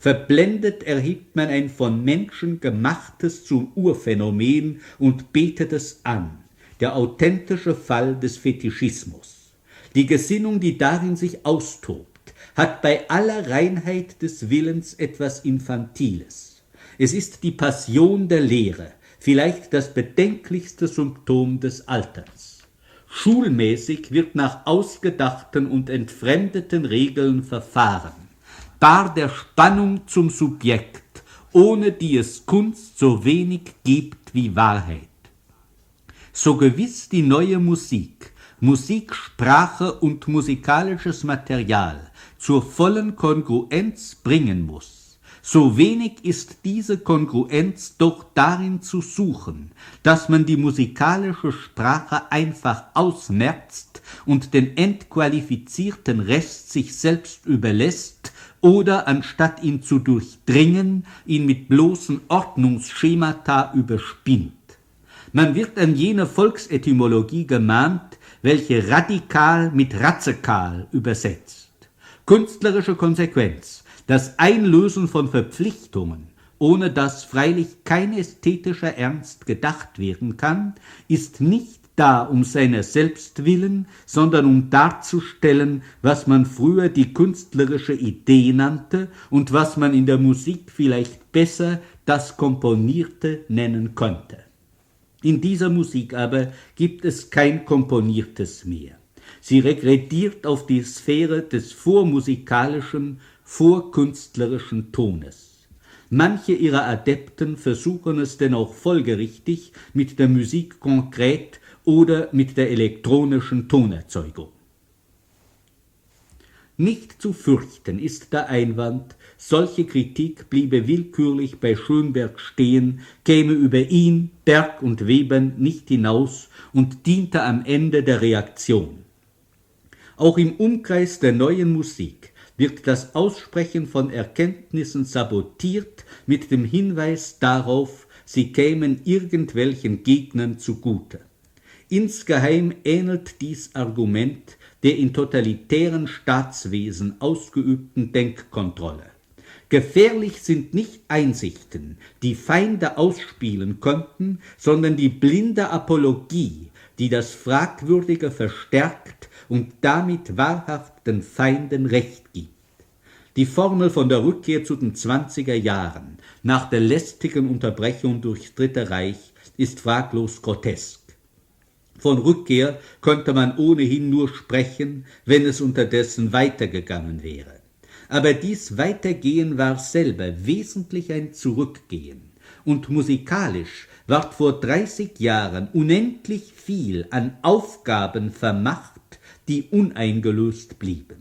Verblendet erhebt man ein von Menschen gemachtes zum Urphänomen und betet es an, der authentische Fall des Fetischismus. Die Gesinnung, die darin sich austobt, hat bei aller Reinheit des Willens etwas Infantiles. Es ist die Passion der Lehre, vielleicht das bedenklichste Symptom des Alterns. Schulmäßig wird nach ausgedachten und entfremdeten Regeln verfahren, bar der Spannung zum Subjekt, ohne die es Kunst so wenig gibt wie Wahrheit. So gewiss die neue Musik, Musik, Sprache und musikalisches Material zur vollen Kongruenz bringen muss, so wenig ist diese Kongruenz doch darin zu suchen, dass man die musikalische Sprache einfach ausmerzt und den entqualifizierten Rest sich selbst überlässt oder, anstatt ihn zu durchdringen, ihn mit bloßen Ordnungsschemata überspinnt. Man wird an jene Volksetymologie gemahnt, welche radikal mit razekal übersetzt. Künstlerische Konsequenz, das Einlösen von Verpflichtungen, ohne dass freilich kein ästhetischer Ernst gedacht werden kann, ist nicht da um seiner selbst willen, sondern um darzustellen, was man früher die künstlerische Idee nannte und was man in der Musik vielleicht besser das Komponierte nennen könnte. In dieser Musik aber gibt es kein Komponiertes mehr. Sie regrediert auf die Sphäre des vormusikalischen, vorkünstlerischen Tones. Manche ihrer Adepten versuchen es denn auch folgerichtig mit der Musik konkret oder mit der elektronischen Tonerzeugung. Nicht zu fürchten ist der Einwand, solche Kritik bliebe willkürlich bei Schönberg stehen, käme über ihn, Berg und Webern nicht hinaus und diente am Ende der Reaktion. Auch im Umkreis der neuen Musik wird das Aussprechen von Erkenntnissen sabotiert mit dem Hinweis darauf, sie kämen irgendwelchen Gegnern zugute. Insgeheim ähnelt dies Argument der in totalitären Staatswesen ausgeübten Denkkontrolle. Gefährlich sind nicht Einsichten, die Feinde ausspielen könnten, sondern die blinde Apologie, die das Fragwürdige verstärkt und damit wahrhaften Feinden Recht gibt. Die Formel von der Rückkehr zu den zwanziger Jahren nach der lästigen Unterbrechung durchs Dritte Reich ist fraglos grotesk. Von Rückkehr könnte man ohnehin nur sprechen, wenn es unterdessen weitergegangen wäre. Aber dies Weitergehen war selber wesentlich ein Zurückgehen, und musikalisch ward vor dreißig Jahren unendlich viel an Aufgaben vermacht, die uneingelöst blieben.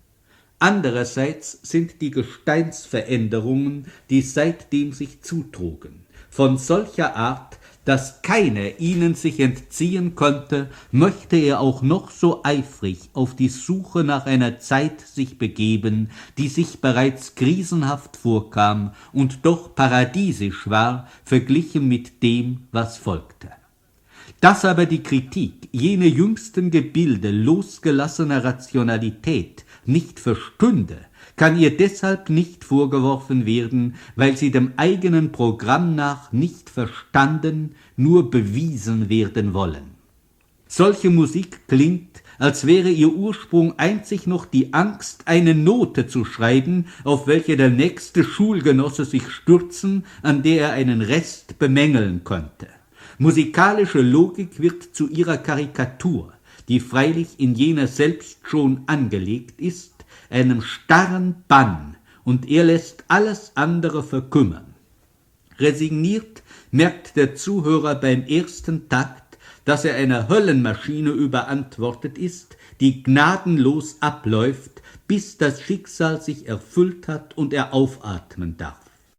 Andererseits sind die Gesteinsveränderungen, die seitdem sich zutrugen, von solcher Art, dass keiner ihnen sich entziehen konnte, möchte er auch noch so eifrig auf die Suche nach einer Zeit sich begeben, die sich bereits krisenhaft vorkam und doch paradiesisch war, verglichen mit dem, was folgte. Dass aber die Kritik jene jüngsten Gebilde losgelassener Rationalität nicht verstünde, kann ihr deshalb nicht vorgeworfen werden, weil sie dem eigenen Programm nach nicht verstanden, nur bewiesen werden wollen. Solche Musik klingt, als wäre ihr Ursprung einzig noch die Angst, eine Note zu schreiben, auf welche der nächste Schulgenosse sich stürzen, an der er einen Rest bemängeln könnte. Musikalische Logik wird zu ihrer Karikatur, die freilich in jener selbst schon angelegt ist, einem starren Bann, und er lässt alles andere verkümmern. Resigniert merkt der Zuhörer beim ersten Takt, dass er einer Höllenmaschine überantwortet ist, die gnadenlos abläuft, bis das Schicksal sich erfüllt hat und er aufatmen darf.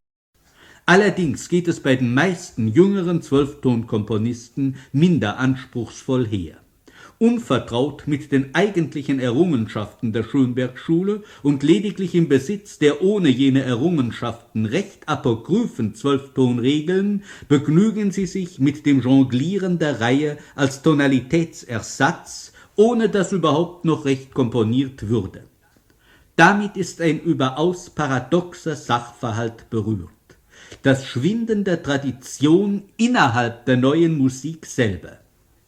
Allerdings geht es bei den meisten jüngeren Zwölftonkomponisten minder anspruchsvoll her. Unvertraut mit den eigentlichen Errungenschaften der Schönberg-Schule und lediglich im Besitz der ohne jene Errungenschaften recht apokryphen Zwölftonregeln, begnügen sie sich mit dem Jonglieren der Reihe als Tonalitätsersatz, ohne dass überhaupt noch recht komponiert würde. Damit ist ein überaus paradoxer Sachverhalt berührt: das Schwinden der Tradition innerhalb der neuen Musik selber.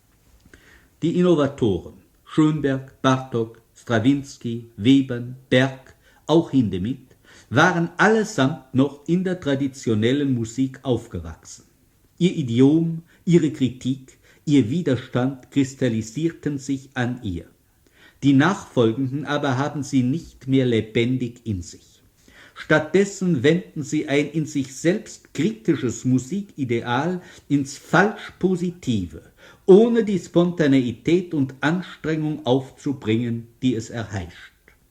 Die Innovatoren Schönberg, Bartók, Strawinski, Webern, Berg, auch Hindemith waren allesamt noch in der traditionellen Musik aufgewachsen. Ihr Idiom, ihre Kritik, ihr Widerstand kristallisierten sich an ihr. Die Nachfolgenden aber haben sie nicht mehr lebendig in sich. Stattdessen wenden sie ein in sich selbst kritisches Musikideal ins falsch Positive, ohne die Spontaneität und Anstrengung aufzubringen, die es erheischt.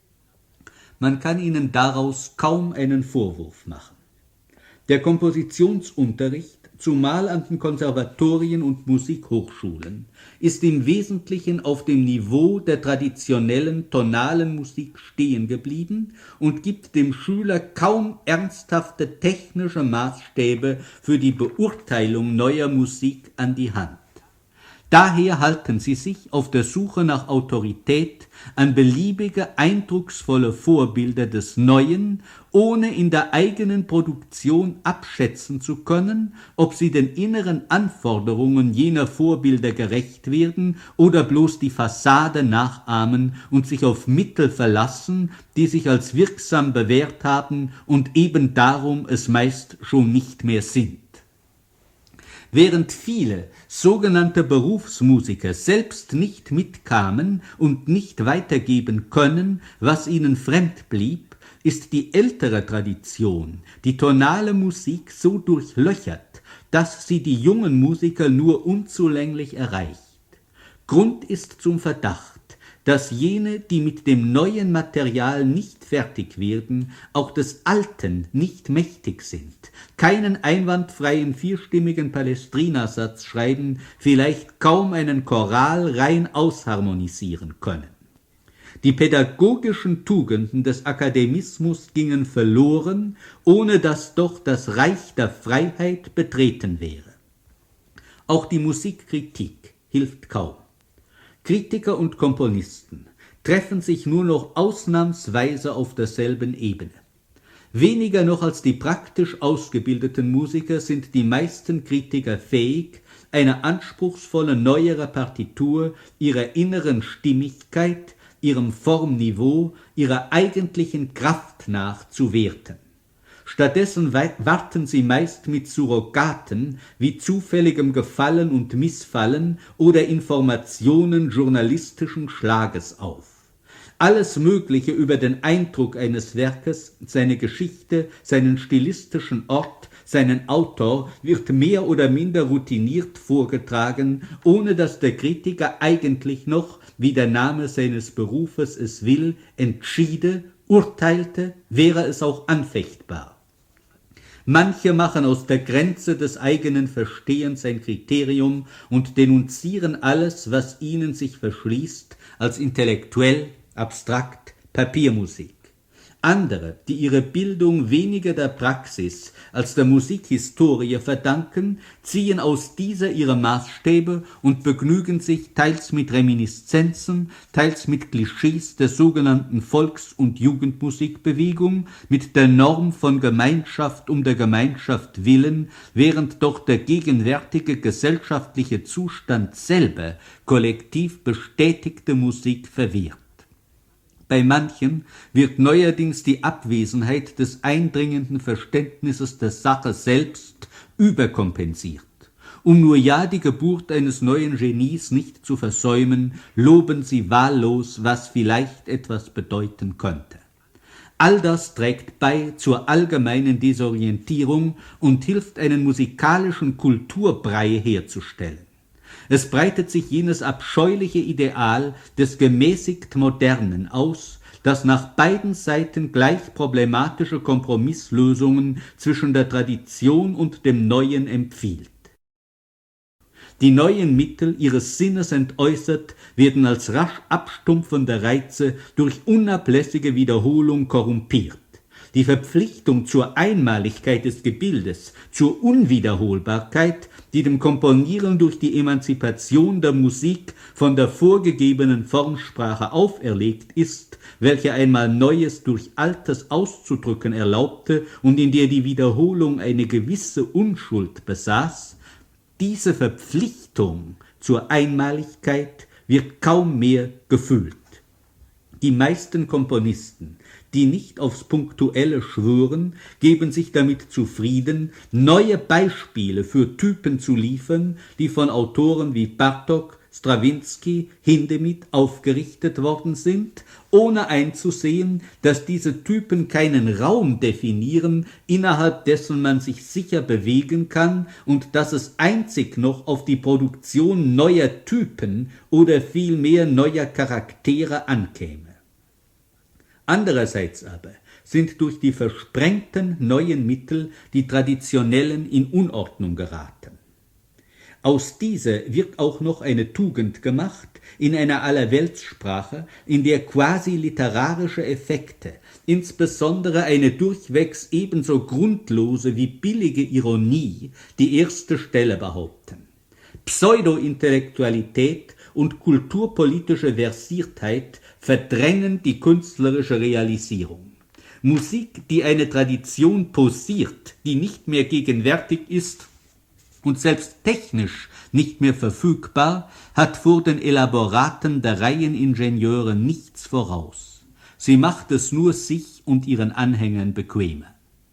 Man kann ihnen daraus kaum einen Vorwurf machen. Der Kompositionsunterricht, zumal an den Konservatorien und Musikhochschulen, ist im Wesentlichen auf dem Niveau der traditionellen tonalen Musik stehen geblieben und gibt dem Schüler kaum ernsthafte technische Maßstäbe für die Beurteilung neuer Musik an die Hand. Daher halten sie sich auf der Suche nach Autorität an beliebige, eindrucksvolle Vorbilder des Neuen, ohne in der eigenen Produktion abschätzen zu können, ob sie den inneren Anforderungen jener Vorbilder gerecht werden oder bloß die Fassade nachahmen und sich auf Mittel verlassen, die sich als wirksam bewährt haben und eben darum es meist schon nicht mehr sind. Während viele sogenannte Berufsmusiker selbst nicht mitkamen und nicht weitergeben können, was ihnen fremd blieb, ist die ältere Tradition, die tonale Musik, so durchlöchert, dass sie die jungen Musiker nur unzulänglich erreicht. Grund ist zum Verdacht, dass jene, die mit dem neuen Material nicht fertig werden, auch des Alten nicht mächtig sind, keinen einwandfreien vierstimmigen Palestrina-Satz schreiben, vielleicht kaum einen Choral rein ausharmonisieren können. Die pädagogischen Tugenden des Akademismus gingen verloren, ohne dass doch das Reich der Freiheit betreten wäre. Auch die Musikkritik hilft kaum. Kritiker und Komponisten treffen sich nur noch ausnahmsweise auf derselben Ebene. Weniger noch als die praktisch ausgebildeten Musiker sind die meisten Kritiker fähig, eine anspruchsvolle neuere Partitur ihrer inneren Stimmigkeit, ihrem Formniveau, ihrer eigentlichen Kraft nach zu werten. Stattdessen warten sie meist mit Surrogaten wie zufälligem Gefallen und Missfallen oder Informationen journalistischen Schlages auf. Alles Mögliche über den Eindruck eines Werkes, seine Geschichte, seinen stilistischen Ort, seinen Autor wird mehr oder minder routiniert vorgetragen, ohne dass der Kritiker eigentlich noch, wie der Name seines Berufes es will, entschiede, urteilte, wäre es auch anfechtbar. Manche machen aus der Grenze des eigenen Verstehens ein Kriterium und denunzieren alles, was ihnen sich verschließt, als intellektuell, abstrakt, Papiermusik. Andere, die ihre Bildung weniger der Praxis als der Musikhistorie verdanken, ziehen aus dieser ihre Maßstäbe und begnügen sich teils mit Reminiszenzen, teils mit Klischees der sogenannten Volks- und Jugendmusikbewegung, mit der Norm von Gemeinschaft um der Gemeinschaft willen, während doch der gegenwärtige gesellschaftliche Zustand selber kollektiv bestätigte Musik verwehrt. Bei manchen wird neuerdings die Abwesenheit des eindringenden Verständnisses der Sache selbst überkompensiert. Um nur ja die Geburt eines neuen Genies nicht zu versäumen, loben sie wahllos, was vielleicht etwas bedeuten könnte. All das trägt bei zur allgemeinen Desorientierung und hilft, einen musikalischen Kulturbrei herzustellen. Es breitet sich jenes abscheuliche Ideal des gemäßigt Modernen aus, das nach beiden Seiten gleich problematische Kompromisslösungen zwischen der Tradition und dem Neuen empfiehlt. Die neuen Mittel, ihres Sinnes entäußert, werden als rasch abstumpfende Reize durch unablässige Wiederholung korrumpiert. die Verpflichtung zur Einmaligkeit des Gebildes, zur Unwiederholbarkeit, die dem Komponieren durch die Emanzipation der Musik von der vorgegebenen Formsprache auferlegt ist, welche einmal Neues durch Altes auszudrücken erlaubte und in der die Wiederholung eine gewisse Unschuld besaß, diese Verpflichtung zur Einmaligkeit wird kaum mehr gefühlt. Die meisten Komponisten, die nicht aufs Punktuelle schwören, geben sich damit zufrieden, neue Beispiele für Typen zu liefern, die von Autoren wie Bartók, Strawinsky, Hindemith aufgerichtet worden sind, ohne einzusehen, dass diese Typen keinen Raum definieren, innerhalb dessen man sich sicher bewegen kann und dass es einzig noch auf die Produktion neuer Typen oder vielmehr neuer Charaktere ankäme. Andererseits aber sind durch die versprengten neuen Mittel die traditionellen in Unordnung geraten. Aus dieser wird auch noch eine Tugend gemacht in einer Allerweltssprache, in der quasi literarische Effekte, insbesondere eine durchwegs ebenso grundlose wie billige Ironie, die erste Stelle behaupten. Pseudo-Intellektualität und kulturpolitische Versiertheit verdrängen die künstlerische Realisierung. Musik, die eine Tradition posiert, die nicht mehr gegenwärtig ist und selbst technisch nicht mehr verfügbar, hat vor den Elaboraten der Reiheningenieure nichts voraus. Sie macht es nur sich und ihren Anhängern bequemer.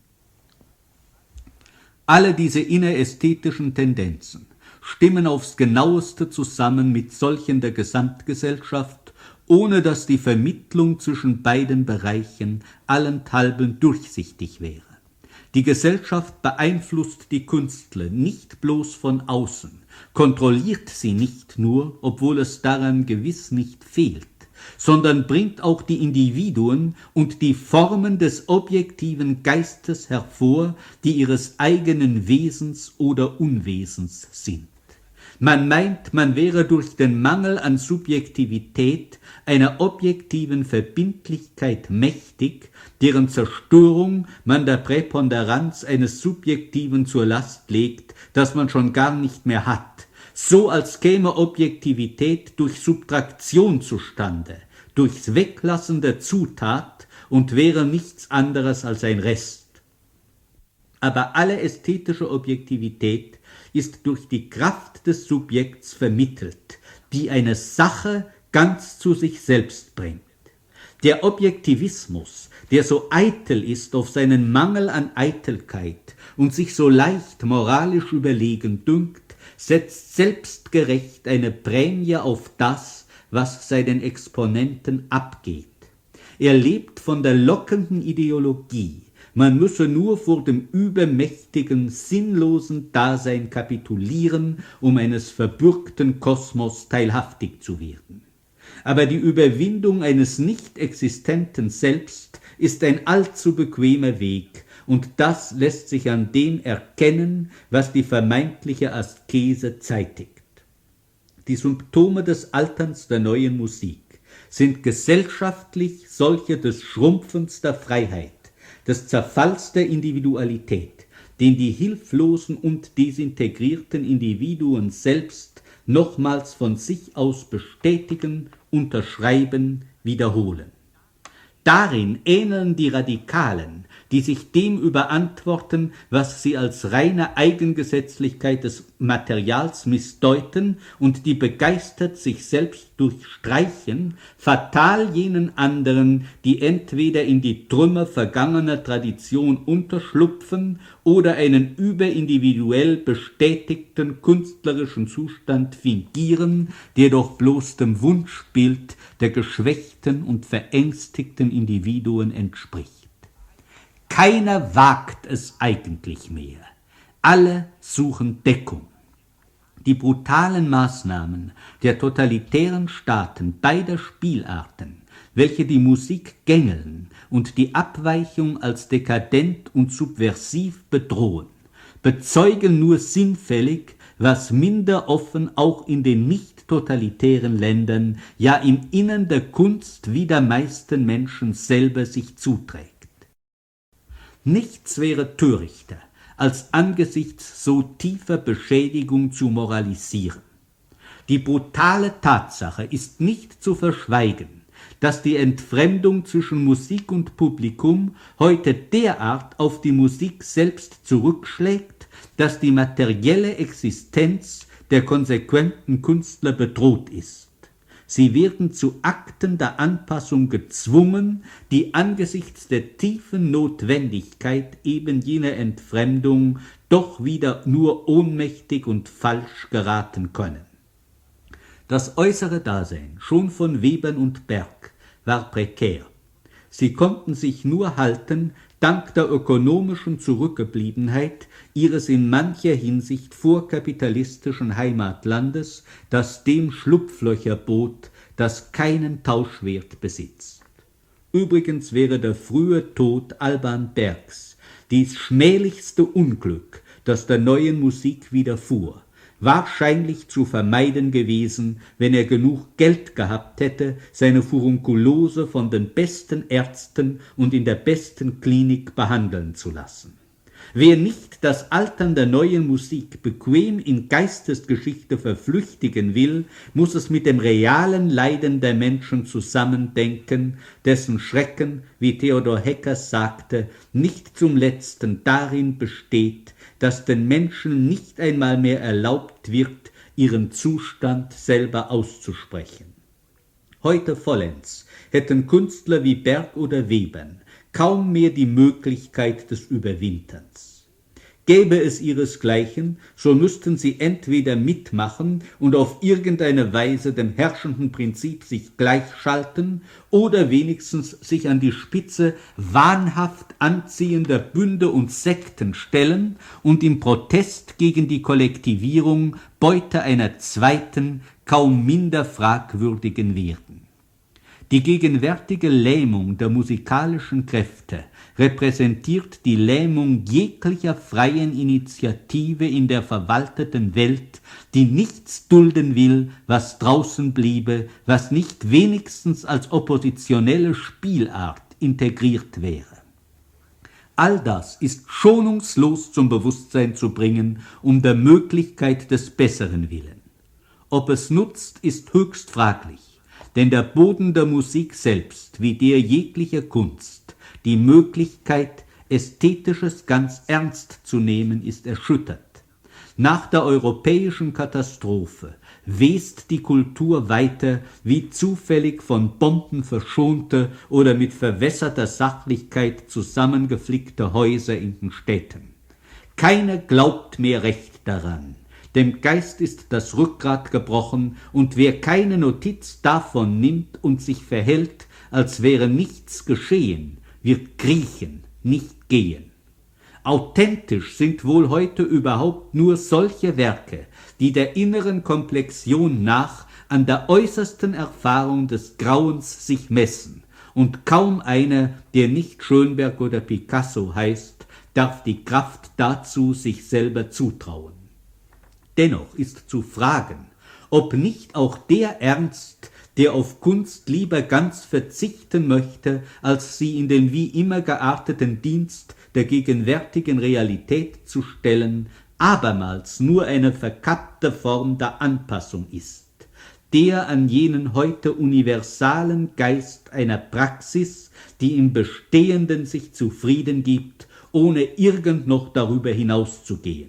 Alle diese innerästhetischen Tendenzen stimmen aufs genaueste zusammen mit solchen der Gesamtgesellschaft, ohne dass die Vermittlung zwischen beiden Bereichen allenthalben durchsichtig wäre. Die Gesellschaft beeinflusst die Künstler nicht bloß von außen, kontrolliert sie nicht nur, obwohl es daran gewiss nicht fehlt, sondern bringt auch die Individuen und die Formen des objektiven Geistes hervor, die ihres eigenen Wesens oder Unwesens sind. Man meint, man wäre durch den Mangel an Subjektivität einer objektiven Verbindlichkeit mächtig, deren Zerstörung man der Präponderanz eines Subjektiven zur Last legt, das man schon gar nicht mehr hat, so als käme Objektivität durch Subtraktion zustande, durchs Weglassen der Zutat und wäre nichts anderes als ein Rest. Aber alle ästhetische Objektivität ist durch die Kraft des Subjekts vermittelt, die eine Sache ganz zu sich selbst bringt. Der Objektivismus, der so eitel ist auf seinen Mangel an Eitelkeit und sich so leicht moralisch überlegen dünkt, setzt selbstgerecht eine Prämie auf das, was seinen Exponenten abgeht. Er lebt von der lockenden Ideologie, man müsse nur vor dem übermächtigen, sinnlosen Dasein kapitulieren, um eines verbürgten Kosmos teilhaftig zu werden. Aber die Überwindung eines nicht existenten Selbst ist ein allzu bequemer Weg, und das lässt sich an dem erkennen, was die vermeintliche Askese zeitigt. Die Symptome des Alterns der neuen Musik sind gesellschaftlich solche des Schrumpfens der Freiheit, des Zerfalls der Individualität, den die hilflosen und desintegrierten Individuen selbst nochmals von sich aus bestätigen, unterschreiben, wiederholen. Darin ähneln die Radikalen, die sich dem überantworten, was sie als reine Eigengesetzlichkeit des Materials missdeuten und die begeistert sich selbst durchstreichen, fatal jenen anderen, die entweder in die Trümmer vergangener Tradition unterschlupfen oder einen überindividuell bestätigten künstlerischen Zustand fingieren, der doch bloß dem Wunschbild der geschwächten und verängstigten Individuen entspricht. Keiner wagt es eigentlich mehr. Alle suchen Deckung. Die brutalen Maßnahmen der totalitären Staaten beider Spielarten, welche die Musik gängeln und die Abweichung als dekadent und subversiv bedrohen, bezeugen nur sinnfällig, was minder offen auch in den nicht totalitären Ländern, ja im Innern der Kunst wie der meisten Menschen selber sich zuträgt. Nichts wäre törichter, als angesichts so tiefer Beschädigung zu moralisieren. Die brutale Tatsache ist nicht zu verschweigen, dass die Entfremdung zwischen Musik und Publikum heute derart auf die Musik selbst zurückschlägt, dass die materielle Existenz der konsequenten Künstler bedroht ist. Sie werden zu Akten der Anpassung gezwungen, die angesichts der tiefen Notwendigkeit eben jener Entfremdung doch wieder nur ohnmächtig und falsch geraten können. Das äußere Dasein, schon von Webern und Berg, war prekär. Sie konnten sich nur halten, dank der ökonomischen Zurückgebliebenheit ihres in mancher Hinsicht vorkapitalistischen Heimatlandes, das dem Schlupflöcher bot, das keinen Tauschwert besitzt. Übrigens wäre der frühe Tod Alban Bergs dies schmählichste Unglück, das der neuen Musik widerfuhr, wahrscheinlich zu vermeiden gewesen, wenn er genug Geld gehabt hätte, seine Furunkulose von den besten Ärzten und in der besten Klinik behandeln zu lassen. Wer nicht das Altern der neuen Musik bequem in Geistesgeschichte verflüchtigen will, muss es mit dem realen Leiden der Menschen zusammendenken, dessen Schrecken, wie Theodor Heckers sagte, nicht zum Letzten darin besteht, dass den Menschen nicht einmal mehr erlaubt wird, ihren Zustand selber auszusprechen. Heute vollends hätten Künstler wie Berg oder Webern kaum mehr die Möglichkeit des Überwinterns. Gäbe es ihresgleichen, so müssten sie entweder mitmachen und auf irgendeine Weise dem herrschenden Prinzip sich gleichschalten oder wenigstens sich an die Spitze wahnhaft anziehender Bünde und Sekten stellen und im Protest gegen die Kollektivierung Beute einer zweiten, kaum minder fragwürdigen werden. Die gegenwärtige Lähmung der musikalischen Kräfte repräsentiert die Lähmung jeglicher freien Initiative in der verwalteten Welt, die nichts dulden will, was draußen bliebe, was nicht wenigstens als oppositionelle Spielart integriert wäre. All das ist schonungslos zum Bewusstsein zu bringen, um der Möglichkeit des Besseren willen. Ob es nutzt, ist höchst fraglich. Denn der Boden der Musik selbst, wie der jeglicher Kunst, die Möglichkeit, Ästhetisches ganz ernst zu nehmen, ist erschüttert. Nach der europäischen Katastrophe west die Kultur weiter wie zufällig von Bomben verschonte oder mit verwässerter Sachlichkeit zusammengeflickte Häuser in den Städten. Keiner glaubt mehr recht daran. Dem Geist ist das Rückgrat gebrochen, und wer keine Notiz davon nimmt und sich verhält, als wäre nichts geschehen, wird kriechen, nicht gehen. Authentisch sind wohl heute überhaupt nur solche Werke, die der inneren Komplexion nach an der äußersten Erfahrung des Grauens sich messen, und kaum einer, der nicht Schönberg oder Picasso heißt, darf die Kraft dazu sich selber zutrauen. Dennoch ist zu fragen, ob nicht auch der Ernst, der auf Kunst lieber ganz verzichten möchte, als sie in den wie immer gearteten Dienst der gegenwärtigen Realität zu stellen, abermals nur eine verkappte Form der Anpassung ist, der an jenen heute universalen Geist einer Praxis, die im Bestehenden sich zufrieden gibt, ohne irgend noch darüber hinauszugehen.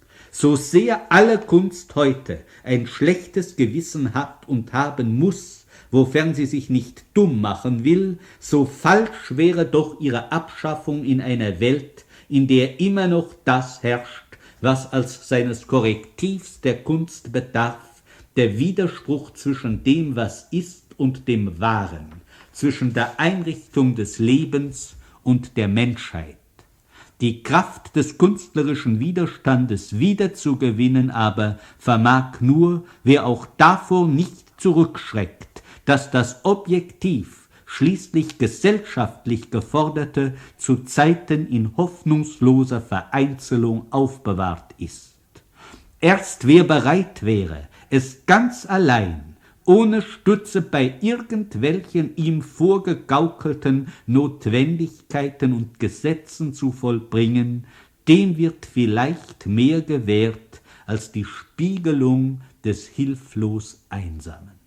So sehr alle Kunst heute ein schlechtes Gewissen hat und haben muss, wofern sie sich nicht dumm machen will, so falsch wäre doch ihre Abschaffung in einer Welt, in der immer noch das herrscht, was als seines Korrektivs der Kunst bedarf, der Widerspruch zwischen dem, was ist, und dem Wahren, zwischen der Einrichtung des Lebens und der Menschheit. Die Kraft des künstlerischen Widerstandes wiederzugewinnen aber vermag nur, wer auch davor nicht zurückschreckt, dass das objektiv, schließlich gesellschaftlich Geforderte zu Zeiten in hoffnungsloser Vereinzelung aufbewahrt ist. Erst wer bereit wäre, es ganz allein, ohne Stütze bei irgendwelchen ihm vorgegaukelten Notwendigkeiten und Gesetzen zu vollbringen, dem wird vielleicht mehr gewährt als die Spiegelung des hilflos Einsamen.